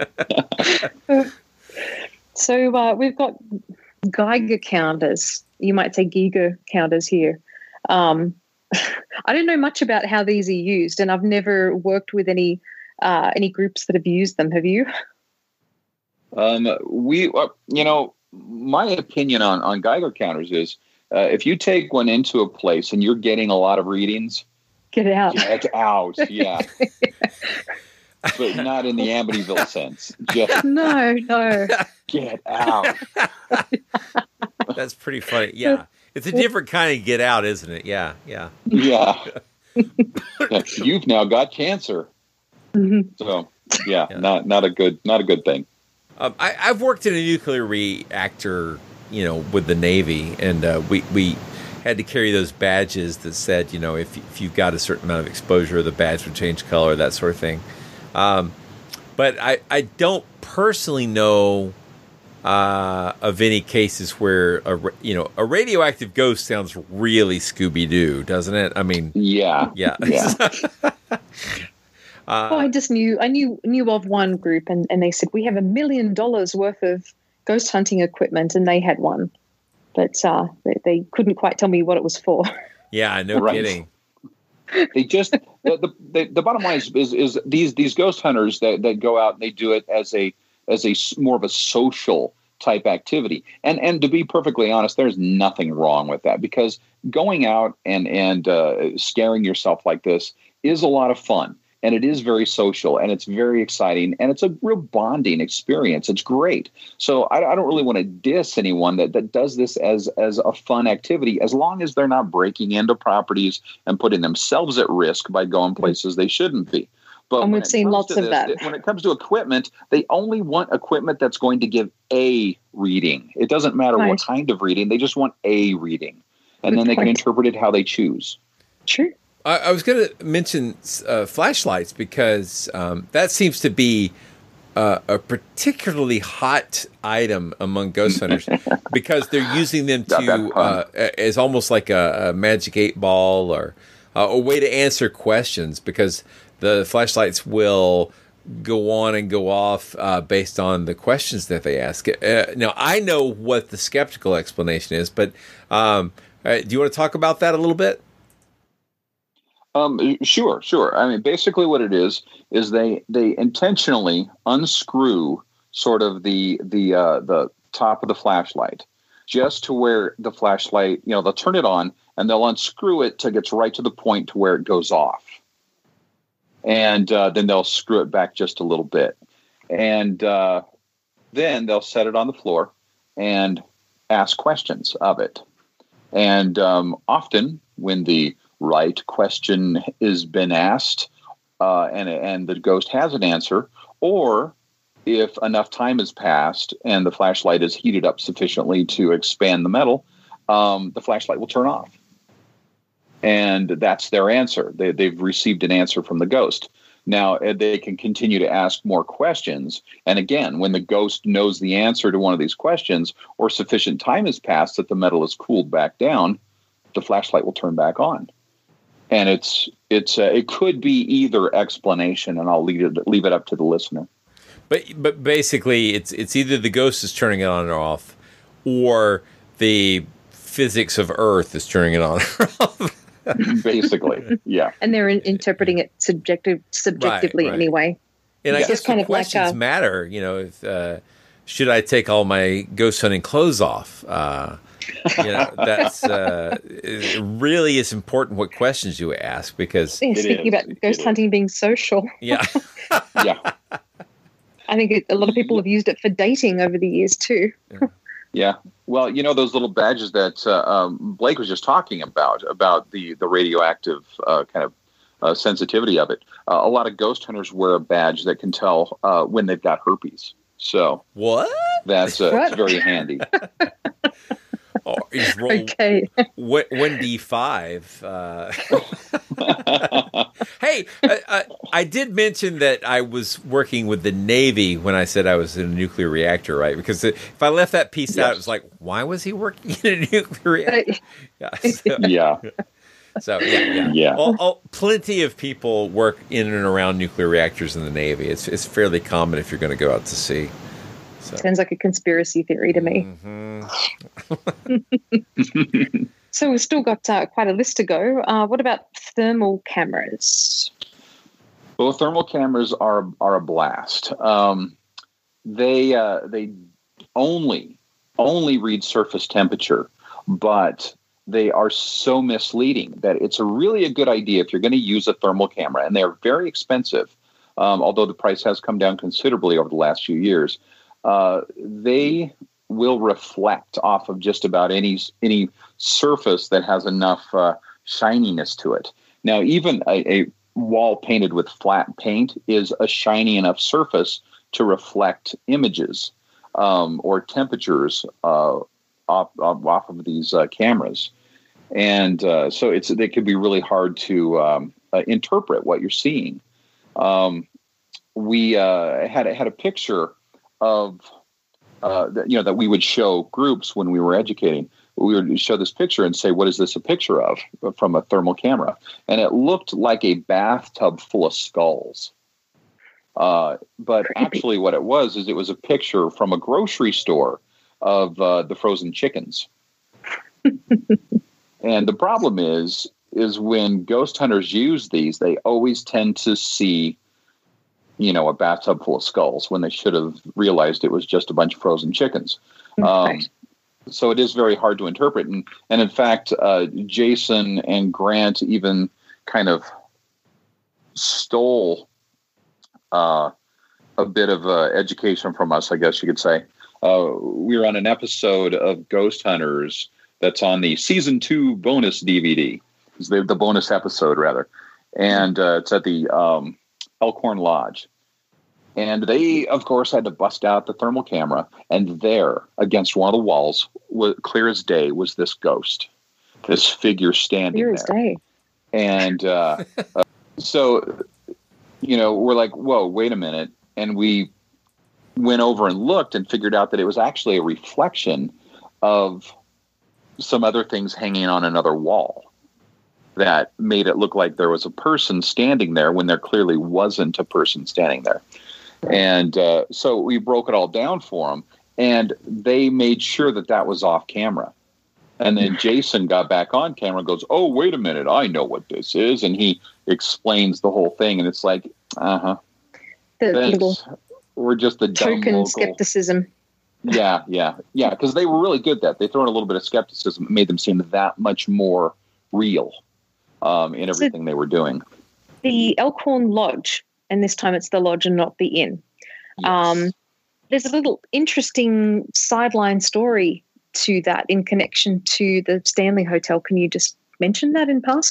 So uh, we've got Geiger counters. You might say Geiger counters here. Um, I don't know much about how these are used, and I've never worked with any uh, any groups that have used them. Have you? Um, we, uh, you know, my opinion on, on Geiger counters is uh, if you take one into a place and you're getting a lot of readings, Get out. get out. Yeah. But not in the Amityville sense. Just No, no. get out. that's pretty funny. Yeah, it's a different kind of get out, isn't it? Yeah, yeah. Yeah. You've now got cancer. Mhm. So yeah, not not a good not a good thing. Um, I, I've worked in a nuclear reactor, you know, with the Navy, and uh, we we had to carry those badges that said, you know, if if you've got a certain amount of exposure, the badge would change color, that sort of thing. Um, but I I don't personally know uh, of any cases where a ra- you know a radioactive ghost sounds really Scooby Doo, doesn't it? I mean, Yeah. yeah. Yeah. Uh, Oh, I just knew I knew knew of one group, and, and they said we have a million dollars worth of ghost hunting equipment, and they had one, but uh, they, they couldn't quite tell me what it was for. yeah, no Right. kidding. They just the, the the the bottom line is, is is these these ghost hunters that that go out and they do it as a as a s- more of a social type activity. And and to be perfectly honest, there's nothing wrong with that, because going out and and uh, scaring yourself like this is a lot of fun. And it is very social, and it's very exciting, and it's a real bonding experience. It's great. So I, I don't really want to diss anyone that, that does this as, as a fun activity, as long as they're not breaking into properties and putting themselves at risk by going places they shouldn't be. But And when we've it seen comes lots to of this, that. it- When it comes to equipment, they only want equipment that's going to give a reading. It doesn't matter Right. what kind of reading. They just want a reading. And Good then they can point. interpret it how they choose. True. I, I was going to mention uh, flashlights because um, that seems to be uh, a particularly hot item among ghost hunters because they're using them Got that to pun. uh, as almost like a, a magic eight ball or uh, a way to answer questions, because the flashlights will go on and go off uh, based on the questions that they ask. Uh, now, I know what the skeptical explanation is, but um, uh, do you want to talk about that a little bit? Um, sure, sure. I mean, basically what it is, is they, they intentionally unscrew sort of the, the, uh, the top of the flashlight just to where the flashlight, you know, they'll turn it on and they'll unscrew it till it gets right to the point to where it goes off. And, uh, then they'll screw it back just a little bit. And, uh, then they'll set it on the floor and ask questions of it. And, um, often when the right question has been asked, uh, and and the ghost has an answer, or if enough time has passed and the flashlight is heated up sufficiently to expand the metal, um, the flashlight will turn off. And that's their answer. They, they've received an answer from the ghost. Now, they can continue to ask more questions. And again, when the ghost knows the answer to one of these questions, or sufficient time has passed that the metal is cooled back down, the flashlight will turn back on. And it's it's uh, it could be either explanation, and I'll leave it leave it up to the listener. But but basically, it's it's either the ghost is turning it on or off, or the physics of Earth is turning it on or off. Basically, yeah. And they're in- interpreting it subjective, subjectively Right, right. anyway. And I It's guess just kind the of like questions a- matter. You know, if, uh, should I take all my ghost hunting clothes off? Uh, you know, that's uh, it really is important what questions you ask because Yeah, speaking about ghost hunting being social, yeah, yeah. I think it, a lot of people have used it for dating over the years too. Yeah. Well, you know, those little badges that uh, um, Blake was just talking about, about the, the radioactive uh, kind of uh, sensitivity of it. Uh, a lot of ghost hunters wear a badge that can tell uh, when they've got herpes. So what? That's uh, What? it's very handy. Oh, he's roll Okay. Wendy five. Uh, hey, I, I, I did mention that I was working with the Navy when I said I was in a nuclear reactor, right? Because if I left that piece out, it was like, why was he working in a nuclear reactor? Yeah. So, Yeah. so yeah, yeah. Yeah. All, all, plenty of people work in and around nuclear reactors in the Navy. It's it's fairly common if you're going to go out to sea. So. Sounds like a conspiracy theory to me. Mm-hmm. So we've still got uh, quite a list to go. Uh, what about thermal cameras? Well, thermal cameras are are a blast. Um, they uh, they only only read surface temperature, but they are so misleading that it's a really a good idea if you're going to use a thermal camera, and they're very expensive. Um, although the price has come down considerably over the last few years, uh, they will reflect off of just about any any surface that has enough uh, shininess to it. Now, even a, a wall painted with flat paint is a shiny enough surface to reflect images um, or temperatures uh, off, off, off of these uh, cameras. And uh, so it's they could be really hard to um, uh, interpret what you're seeing. Um, we uh, had had a picture of uh, that, you know that we would show groups when we were educating. We would show this picture and say, "What is this a picture of?" from a thermal camera, and it looked like a bathtub full of skulls. Uh, but actually, what it was is it was a picture from a grocery store of uh, the frozen chickens. And the problem is, is when ghost hunters use these, they always tend to see, you know, a bathtub full of skulls when they should have realized it was just a bunch of frozen chickens. Um, so it is very hard to interpret. And, and in fact, uh, Jason and Grant even kind of stole uh, a bit of uh, education from us, I guess you could say. Uh, we were on an episode of Ghost Hunters that's on the season two bonus D V D. It's the, the bonus episode, rather. And uh, it's at the um, Elkhorn Lodge. And they, of course, had to bust out the thermal camera. And there, against one of the walls, was, clear as day, was this ghost, this figure standing Clear there. as day. And uh, uh, so, you know, we're like, whoa, wait a minute. And we went over and looked and figured out that it was actually a reflection of some other things hanging on another wall that made it look like there was a person standing there when there clearly wasn't a person standing there. And uh, so we broke it all down for them, and they made sure that that was off camera. And then Jason got back on camera and goes, "Oh, wait a minute, I know what this is." And he explains the whole thing, and it's like, uh-huh. The Thanks. little We're just the dumb token local. skepticism. Yeah, yeah, yeah, because they were really good at that. They threw in a little bit of skepticism. It made them seem that much more real um, in everything they were doing. The Elkhorn Lodge, and this time it's the lodge and not the inn. Um, there's a little interesting sideline story to that in connection to the Stanley Hotel. Can you just mention that in passing?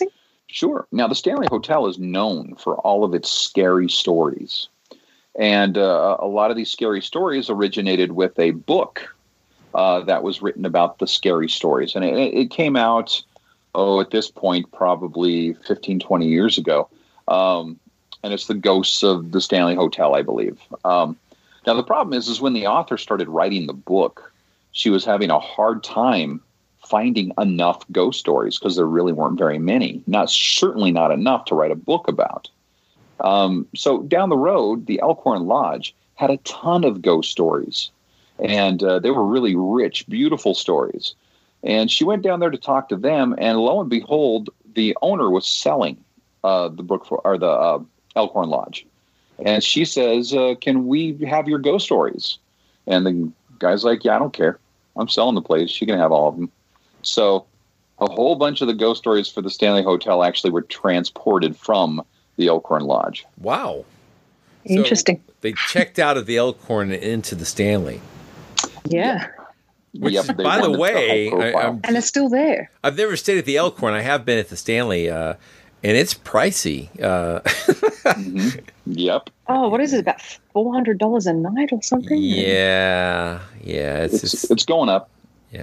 Sure. Now, the Stanley Hotel is known for all of its scary stories. And uh, a lot of these scary stories originated with a book uh, that was written about the scary stories. And it, it came out, oh, at this point, probably fifteen, twenty years ago. Um, and it's The Ghosts of the Stanley Hotel, I believe. Um, now, the problem is, is when the author started writing the book, she was having a hard time finding enough ghost stories because there really weren't very many. Not certainly not enough to write a book about. Um, so down the road, the Elkhorn Lodge had a ton of ghost stories, and uh, they were really rich, beautiful stories. And she went down there to talk to them, and lo and behold, the owner was selling uh, the Brook or the uh, Elkhorn Lodge, and she says, uh, "Can we have your ghost stories?" And the guy's like, "Yeah, I don't care. I'm selling the place. She can have all of them." So a whole bunch of the ghost stories for the Stanley Hotel actually were transported from the Elkhorn Lodge. Wow. Interesting. So they checked out of the Elkhorn and into the Stanley. Yeah. Which, Yep, they by the wanted the way, high I, profile. I'm, And it's still there. I've never stayed at the Elkhorn. I have been at the Stanley, uh, and it's pricey. Uh, mm-hmm. Yep. Oh, what is it? About four hundred dollars a night or something? Yeah. Yeah. It's It's, just, it's going up. yeah.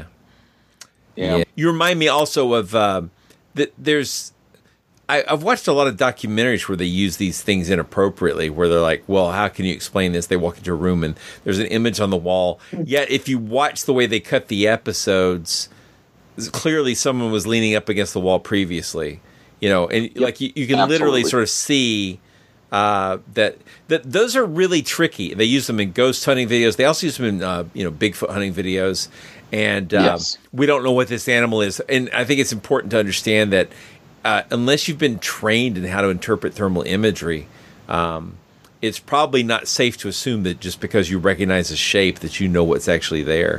Yeah. Yeah. You remind me also of uh, that there's I, I've watched a lot of documentaries where they use these things inappropriately, where they're like, well, how can you explain this? They walk into a room and there's an image on the wall. Yet if you watch the way they cut the episodes, clearly someone was leaning up against the wall previously. You know, and yep. like you, you can Absolutely. literally sort of see uh, that that those are really tricky. They use them in ghost hunting videos. They also use them in uh, you know Bigfoot hunting videos. And uh, yes. we don't know what this animal is. And I think it's important to understand that uh, unless you've been trained in how to interpret thermal imagery, um, it's probably not safe to assume that just because you recognize a shape that you know what's actually there.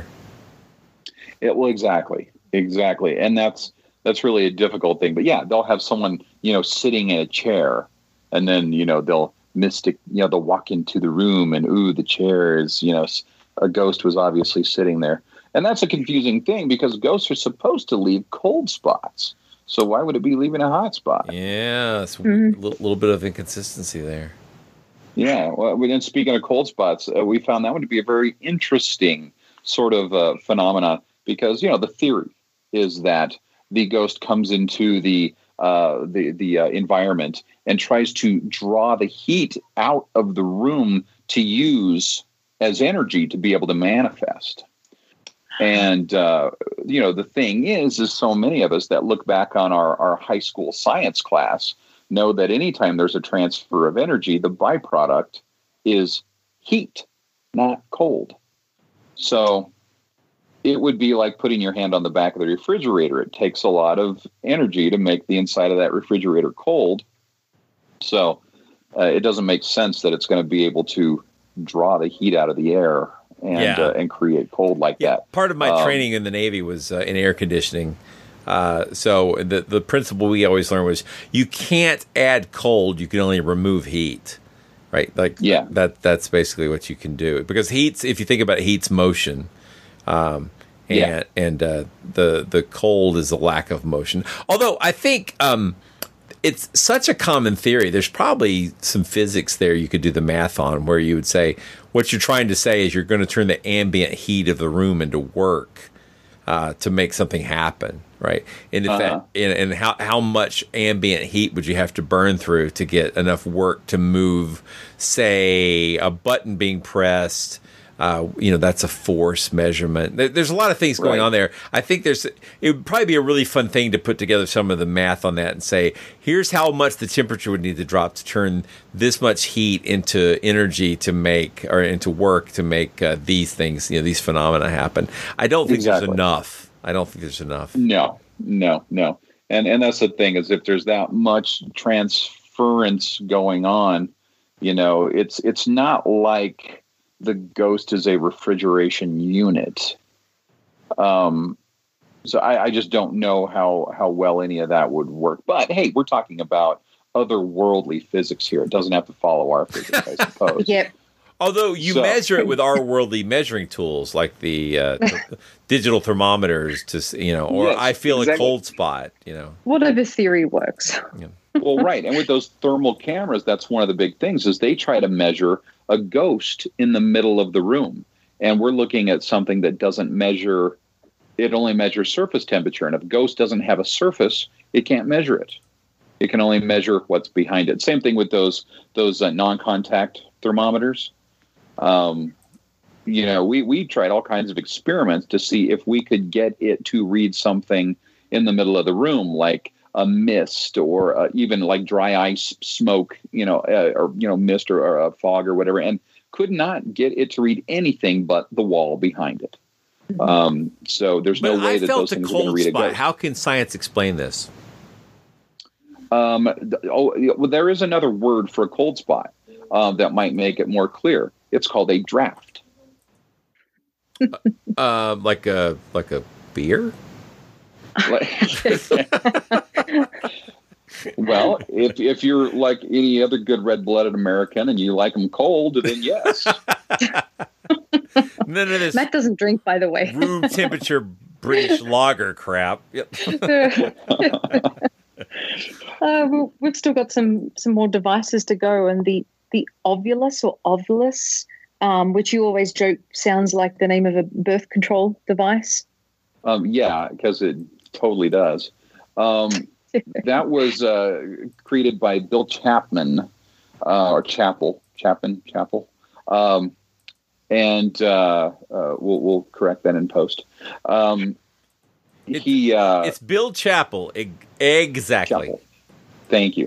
Yeah, well, exactly, exactly, and that's that's really a difficult thing. But yeah, they'll have someone you know sitting in a chair, and then you know they'll mystic, you know, they'll walk into the room, and ooh, the chair is you know a ghost was obviously sitting there. And that's a confusing thing because ghosts are supposed to leave cold spots. So why would it be leaving a hot spot? Yeah, it's mm-hmm. a little bit of inconsistency there. Yeah. Well, then speaking of cold spots, uh, we found that one to be a very interesting sort of uh, phenomena because, you know, the theory is that the ghost comes into the uh, the, the uh, environment and tries to draw the heat out of the room to use as energy to be able to manifest. And, uh, you know, the thing is, is so many of us that look back on our, our high school science class know that anytime there's a transfer of energy, the byproduct is heat, not cold. So it would be like putting your hand on the back of the refrigerator. It takes a lot of energy to make the inside of that refrigerator cold. So uh, it doesn't make sense that it's going to be able to draw the heat out of the air and yeah. uh, and create cold like yeah. that. Part of my um, training in the Navy was uh, in air conditioning. Uh, so the the principle we always learned was you can't add cold, you can only remove heat. Right? Like yeah. that that's basically what you can do. Because heat's, if you think about it, heat's motion. Um, and yeah. and uh, the the cold is a lack of motion. Although I think um, it's such a common theory. There's probably some physics there you could do the math on, where you would say what you're trying to say is you're going to turn the ambient heat of the room into work uh, to make something happen, right? And if uh-huh. that and, and how how much ambient heat would you have to burn through to get enough work to move, say, a button being pressed? Uh, you know, that's a force measurement. There's a lot of things going right. on there. I think there's, it would probably be a really fun thing to put together some of the math on that and say, here's how much the temperature would need to drop to turn this much heat into energy to make, or into work to make uh, these things, you know, these phenomena happen. I don't think exactly. there's enough. I don't think there's enough. No, no, no. And and that's the thing is if there's that much transference going on, you know, it's it's not like the ghost is a refrigeration unit. Um, so I, I just don't know how, how well any of that would work. But hey, we're talking about otherworldly physics here. It doesn't have to follow our physics, I suppose. Yep. Although you So- measure it with our worldly measuring tools, like the uh, th- digital thermometers, to s- you know, or Yes, I feel exactly. a cold spot, you know. Whatever theory works. Well, right. And with those thermal cameras, that's one of the big things is they try to measure a ghost in the middle of the room. And we're looking at something that doesn't measure, it only measures surface temperature. And if a ghost doesn't have a surface, it can't measure it. It can only measure what's behind it. Same thing with those those uh, non-contact thermometers. Um, you know, we, we tried all kinds of experiments to see if we could get it to read something in the middle of the room, like a mist or uh, even like dry ice, smoke, you know, uh, or, you know, mist or, or a fog or whatever, and could not get it to read anything but the wall behind it. Um, so there's no But way I that felt those a things are going to cold read a spot. ghost. How can science explain this? Um, th- oh, yeah, well, there is another word for a cold spot uh, that might make it more clear. It's called a draft. Uh, like a like a beer? Well, if if you're like any other good red-blooded American and you like them cold, then yes. None of this Matt doesn't drink, by the way. room temperature British lager crap. Yep. Uh, we- we've still got some some more devices to go, and the the Ovulus or Ovulus, um, which you always joke sounds like the name of a birth control device. Um, yeah, because it totally does. Um, that was uh, created by Bill Chapman, uh, or Chappell, Chapman, Chappell. Um, and uh, uh, we'll, we'll correct that in post. Um, he, uh, It's Bill Chappell. Eg- exactly. Chappell. Thank you.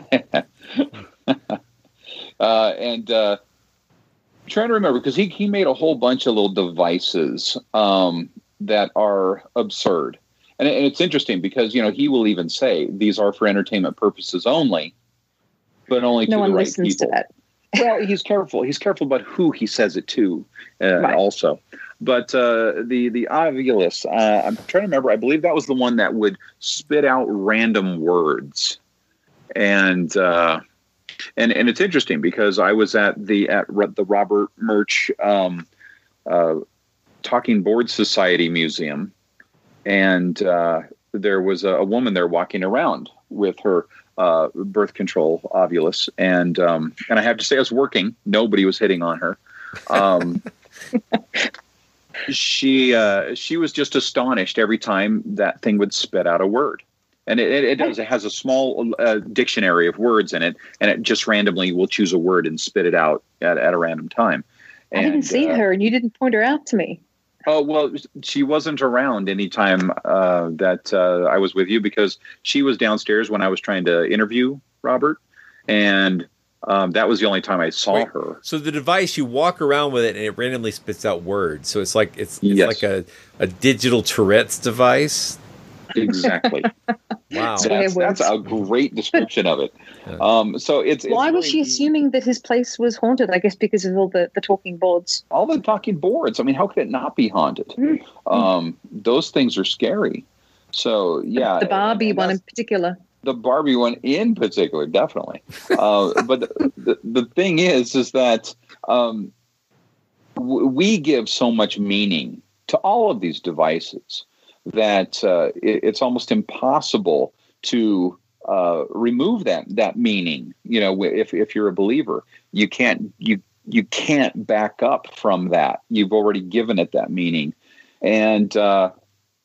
uh, and uh, I'm trying to remember, because he, he made a whole bunch of little devices um, that are absurd. And, and it's interesting because, you know, he will even say these are for entertainment purposes only, but only No to one the right listens people. to that. Well, he's careful. He's careful about who he says it to, uh, Right. also. But uh, the the Ovulus, uh, I'm trying to remember. I believe that was the one that would spit out random words, and uh, and and it's interesting because I was at the at the Robert Murch um, uh, Talking Board Society Museum, and uh, there was a, a woman there walking around with her uh, birth control Ovulus, and um, and I have to say, I was working. Nobody was hitting on her. Um, she uh, she was just astonished every time that thing would spit out a word, and it, it, it does. It has a small uh, dictionary of words in it, and it just randomly will choose a word and spit it out at, at a random time. I didn't And, see uh, her, and you didn't point her out to me. Oh, well, she wasn't around any time uh, that uh, I was with you because she was downstairs when I was trying to interview Robert. And um, that was the only time I saw Wait, her. So the device, you walk around with it and it randomly spits out words. So it's like it's, it's Yes. like a, a digital Tourette's device. Exactly. Wow. That's, that's a great description of it. Um, so it's, it's Why was very- she assuming that his place was haunted? I guess because of all the, the talking boards. all the talking boards. I mean, how could it not be haunted? Um, those things are scary. So yeah, The Barbie and one in that's- particular. the Barbie one in particular, definitely. Uh, but the, the, the thing is, is that um, w- we give so much meaning to all of these devices that uh, it, it's almost impossible to uh, remove that that meaning. You know, if if you're a believer, you can't you you can't back up from that. You've already given it that meaning, and uh,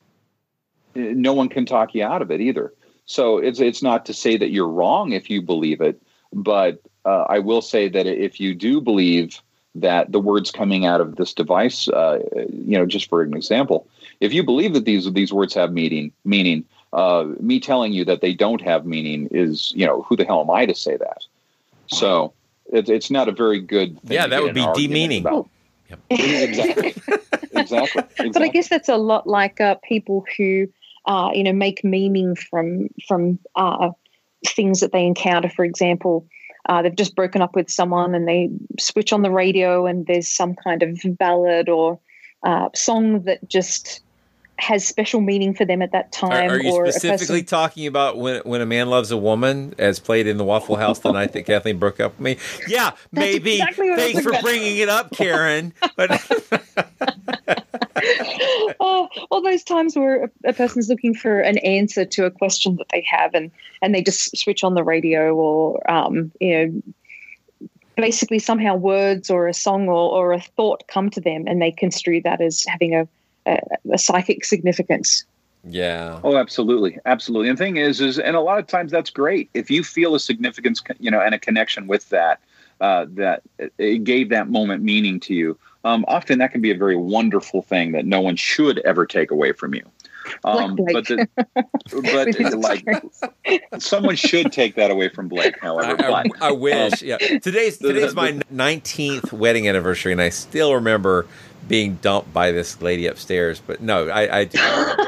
no one can talk you out of it either. So it's it's not to say that you're wrong if you believe it, but uh, I will say that if you do believe that the words coming out of this device, uh, you know, just for an example, if you believe that these these words have meaning, meaning, uh, me telling you that they don't have meaning is, you know, who the hell am I to say that? So it, it's not a very good thing. Yeah, to that get would an be argument demeaning. about. Exactly. exactly. But I guess that's a lot like uh, people who, uh, you know, make meaning from from uh, things that they encounter. For example, uh, they've just broken up with someone and they switch on the radio and there's some kind of ballad or uh, song that just has special meaning for them at that time. Are, are you or specifically a person- talking about when when a man loves a woman, as played in the Waffle House the night that Kathleen broke up with me? Yeah, maybe. exactly what I was Thanks for about. bringing it up, Karen. But oh, all those times where a, a person's looking for an answer to a question that they have, and and they just switch on the radio, or um, you know, basically somehow words or a song or, or a thought come to them, and they construe that as having a a, a psychic significance. Yeah. Oh, absolutely, absolutely. And the thing is, is and a lot of times that's great if you feel a significance, you know, and a connection with that. Uh, that it gave that moment meaning to you. Um, often that can be a very wonderful thing that no one should ever take away from you. Um, but the, but like someone should take that away from Blake. However, I, I, but, I wish. um, yeah. Today's today's my nineteenth wedding anniversary, and I still remember being dumped by this lady upstairs. But no, I, I do.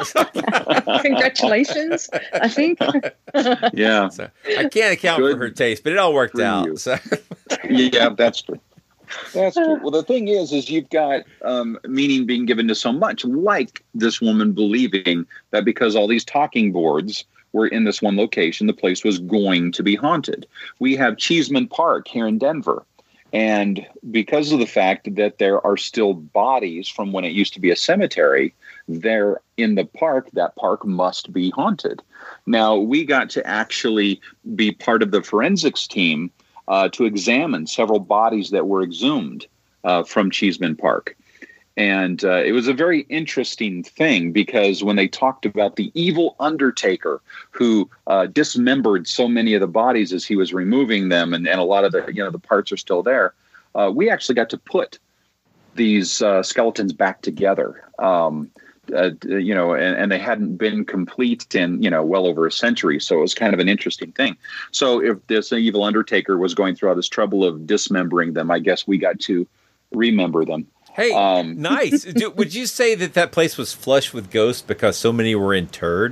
Congratulations, I think. Yeah. So I can't account Good for her taste, but it all worked for out. you. So. Yeah, that's true. That's true. Well, the thing is, is you've got um, meaning being given to so much, like this woman believing that because all these talking boards were in this one location, the place was going to be haunted. We have Cheeseman Park here in Denver. And because of the fact that there are still bodies from when it used to be a cemetery there in the park, that park must be haunted. Now, we got to actually be part of the forensics team Uh, to examine several bodies that were exhumed uh, from Cheeseman Park. And uh, it was a very interesting thing because when they talked about the evil undertaker who uh, dismembered so many of the bodies as he was removing them, and, and a lot of the, you know, the parts are still there, uh, we actually got to put these uh, skeletons back together. Um, Uh, you know, and, and they hadn't been complete in, you know, well over a century. So it was kind of an interesting thing. So if this evil undertaker was going through all this trouble of dismembering them, I guess we got to remember them. Hey, um, nice. Do, would you say that that place was flush with ghosts because so many were interred?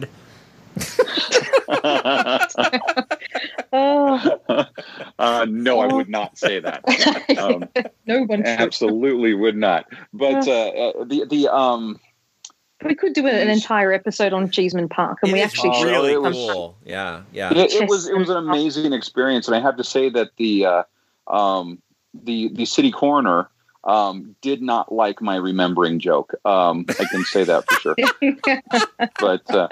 oh. uh, no, I would not say that. Um, no one should. Absolutely would not. But uh, uh, the, the, um, we could do an entire episode on Cheeseman Park, and it we is actually should. really it was, cool. Yeah, yeah. It, it was it was an amazing experience, and I have to say that the uh, um, the the city coroner um, did not like my remembering joke. Um, I can say that for sure. But uh,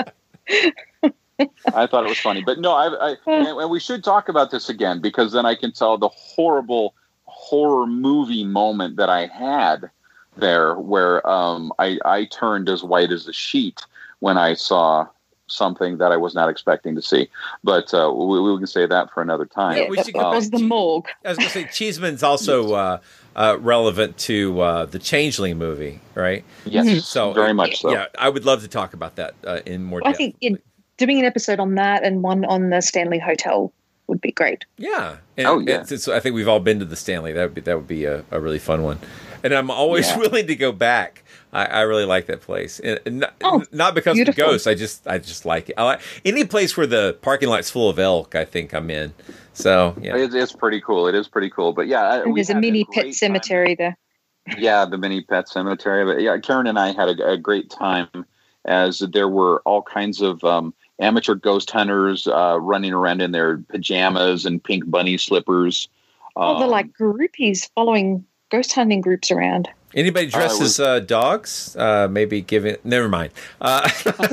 I thought it was funny. But no, I, I and, and we should talk about this again because then I can tell the horrible horror movie moment that I had there where um, I, I turned as white as a sheet when I saw something that I was not expecting to see. But uh, we, we can say that for another time. Yeah, we should that was the morgue. I was going to say, Cheeseman's also uh, uh, relevant to uh, the Changeling movie, right? Yes, so very much so. Yeah, I would love to talk about that uh, in more I depth. think it, doing an episode on that and one on the Stanley Hotel would be great. Yeah. And oh, yeah. It's, it's, I think we've all been to the Stanley. That would be, that would be a, a really fun one. And I'm always Yeah. willing to go back. I, I really like that place. And, and not, Oh, not because beautiful. of the ghosts. I just I just like it. I like any place where the parking lot's full of elk, I think I'm in. So, yeah. It, it's pretty cool. It is pretty cool. But yeah, And we there's a had mini great pet cemetery there. time. Yeah, the mini pet cemetery. But yeah, Karen and I had a, a great time as there were all kinds of um, amateur ghost hunters uh, running around in their pajamas and pink bunny slippers. Oh, they're Um, like groupies following ghost hunting groups around. Anybody dressed Uh, as uh, dogs? Uh, maybe giving. Never mind. Uh,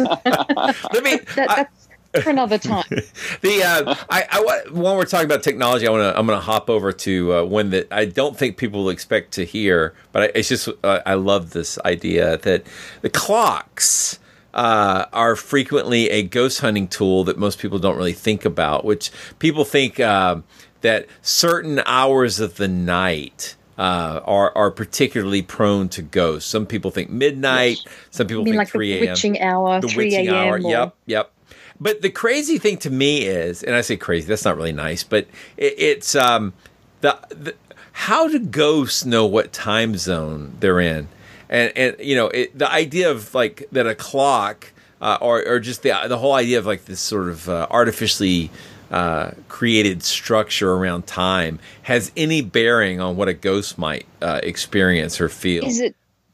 let me. That, I- that's for another time. the uh, I, I wa- when we're talking about technology, I want to I'm going to hop over to uh, one that I don't think people will expect to hear, but I, it's just uh, I love this idea that the clocks uh, are frequently a ghost hunting tool that most people don't really think about. Which people think um, that certain hours of the night. Uh, are are particularly prone to ghosts. Some people think midnight. Yes. Some people You mean think like the three a.m. witching hour, The three witching hour. a.m. or- Yep, yep. But the crazy thing to me is, and I say crazy, that's not really nice, but it, it's um, the, the how do ghosts know what time zone they're in? And and you know it, the idea of like that a clock uh, or or just the the whole idea of like this sort of uh, artificially uh, created structure around time has any bearing on what a ghost might uh, experience or feel? Is it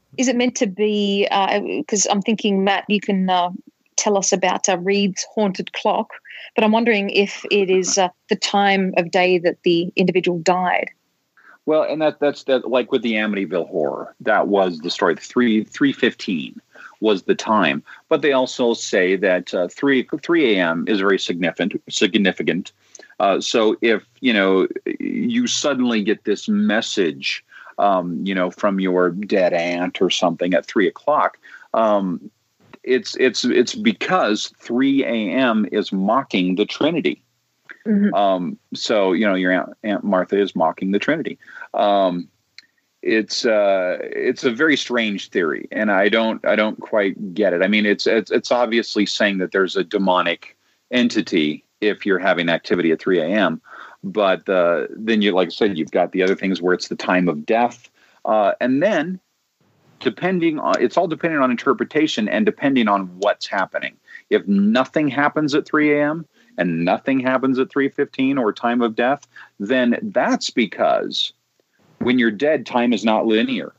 is it meant to be, because uh, I'm thinking, Matt, you can uh, tell us about uh, Reed's haunted clock, but I'm wondering if it is uh, the time of day that the individual died. Well, and that that's that like with the Amityville Horror, that was the story. Three three fifteen was the time, but they also say that uh, three three a.m. is very significant. Significant. Uh, so if you know you suddenly get this message, um, you know, from your dead aunt or something at three o'clock, um, it's it's it's because three a.m. is mocking the Trinity. Mm-hmm. Um, so, you know, your Aunt, Aunt Martha is mocking the Trinity. Um, it's, uh, it's a very strange theory, and I don't, I don't quite get it. I mean, it's, it's, it's obviously saying that there's a demonic entity if you're having activity at three a.m. But, uh, then you, like I said, you've got the other things where it's the time of death. Uh, and then depending on, it's all depending on interpretation and depending on what's happening. If nothing happens at three a.m., and nothing happens at three fifteen or time of death, then that's because when you're dead, time is not linear.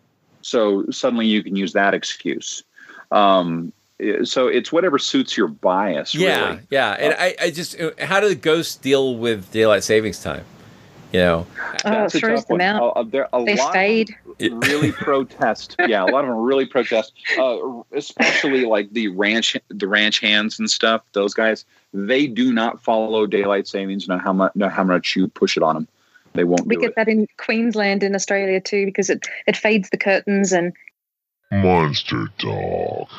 So suddenly you can use that excuse. Um, so it's whatever suits your bias, yeah, really. Yeah, and I, I just, how do the ghosts deal with daylight savings time? You know, oh, it throws them out. Uh, there, a they lot fade. Really protest. Yeah, a lot of them really protest. Uh, especially like the ranch, the ranch hands and stuff. Those guys, they do not follow daylight savings. No how much, no how much you push it on them, they won't. We do get it. that in Queensland, in Australia too, because it it fades the curtains and. Monster Talk.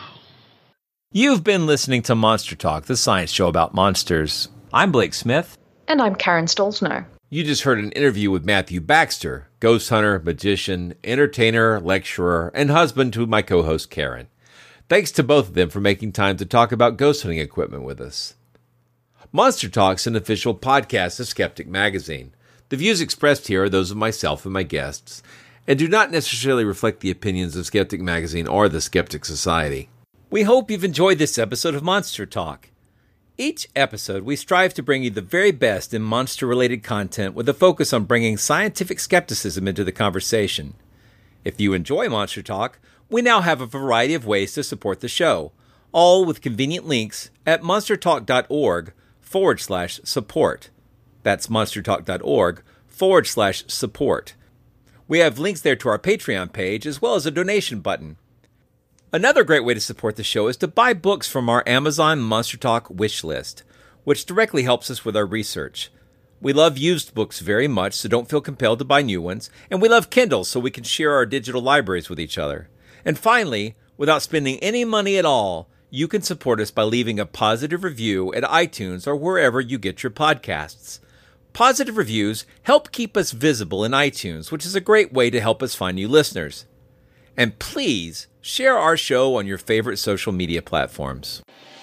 You've been listening to Monster Talk, the science show about monsters. I'm Blake Smith. And I'm Karen Stolzno. You just heard an interview with Matthew Baxter, ghost hunter, magician, entertainer, lecturer, and husband to my co-host Karen. Thanks to both of them for making time to talk about ghost hunting equipment with us. Monster Talk's an official podcast of Skeptic Magazine. The views expressed here are those of myself and my guests, and do not necessarily reflect the opinions of Skeptic Magazine or the Skeptic Society. We hope you've enjoyed this episode of Monster Talk. Each episode, we strive to bring you the very best in monster-related content with a focus on bringing scientific skepticism into the conversation. If you enjoy Monster Talk, we now have a variety of ways to support the show, all with convenient links at monstertalk.org forward slash support. That's monstertalk.org forward slash support. We have links there to our Patreon page as well as a donation button. Another great way to support the show is to buy books from our Amazon Monster Talk wish list, which directly helps us with our research. We love used books very much, so don't feel compelled to buy new ones, and we love Kindle, so we can share our digital libraries with each other. And finally, without spending any money at all, you can support us by leaving a positive review at iTunes or wherever you get your podcasts. Positive reviews help keep us visible in iTunes, which is a great way to help us find new listeners. And please share our show on your favorite social media platforms.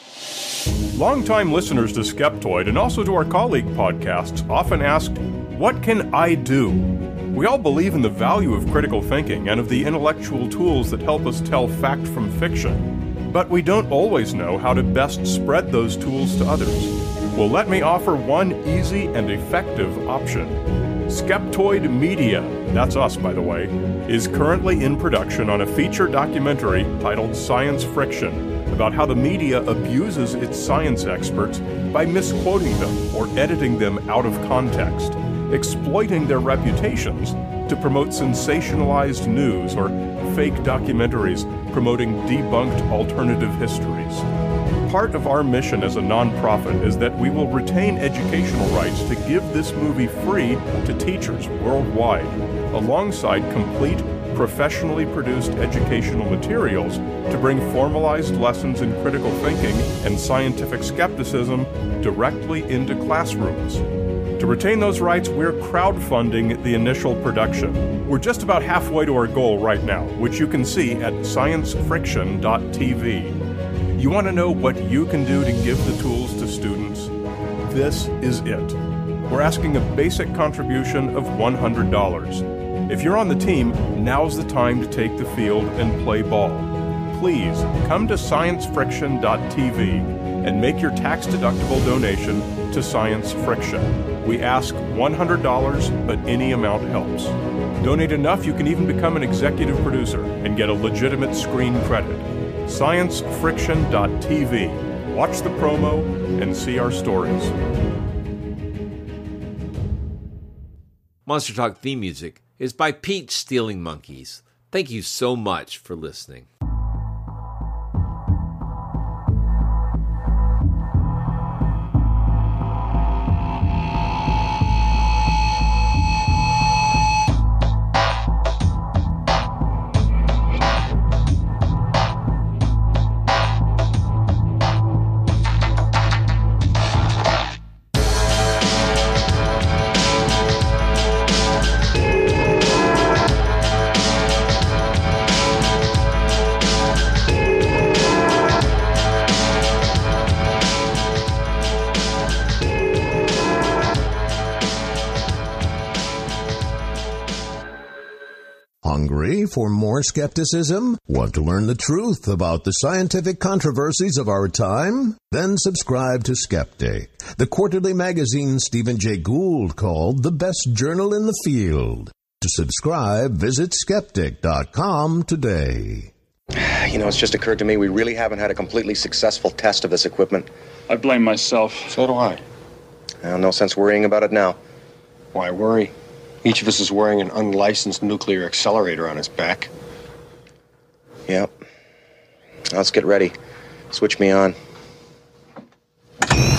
Longtime listeners to Skeptoid and also to our colleague podcasts often ask, what can I do? We all believe in the value of critical thinking and of the intellectual tools that help us tell fact from fiction. But we don't always know how to best spread those tools to others. Well, let me offer one easy and effective option. Skeptoid Media, that's us by the way, is currently in production on a feature documentary titled Science Friction about how the media abuses its science experts by misquoting them or editing them out of context, exploiting their reputations to promote sensationalized news or fake documentaries promoting debunked alternative histories. Part of our mission as a nonprofit is that we will retain educational rights to give this movie free to teachers worldwide, alongside complete, professionally produced educational materials to bring formalized lessons in critical thinking and scientific skepticism directly into classrooms. To retain those rights, we're crowdfunding the initial production. We're just about halfway to our goal right now, which you can see at science friction dot t v. You want to know what you can do to give the tools to students? This is it. We're asking a basic contribution of one hundred dollars. If you're on the team, now's the time to take the field and play ball. Please come to science friction dot t v and make your tax-deductible donation to Science Friction. We ask one hundred dollars, but any amount helps. Donate enough, you can even become an executive producer and get a legitimate screen credit. science friction dot t v. Watch the promo and see our stories. Monster Talk theme music is by Pete Stealing Monkeys. Thank you so much for listening. Hungry for more skepticism? Want to learn the truth about the scientific controversies of our time? Then subscribe to Skeptic, the quarterly magazine Stephen Jay Gould called the best journal in the field. To subscribe, visit skeptic dot com today. You know, it's just occurred to me we really haven't had a completely successful test of this equipment. I blame myself. So do I. Well, no sense worrying about it now. Why worry? Each of us is wearing an unlicensed nuclear accelerator on his back. Yep. Let's get ready. Switch me on.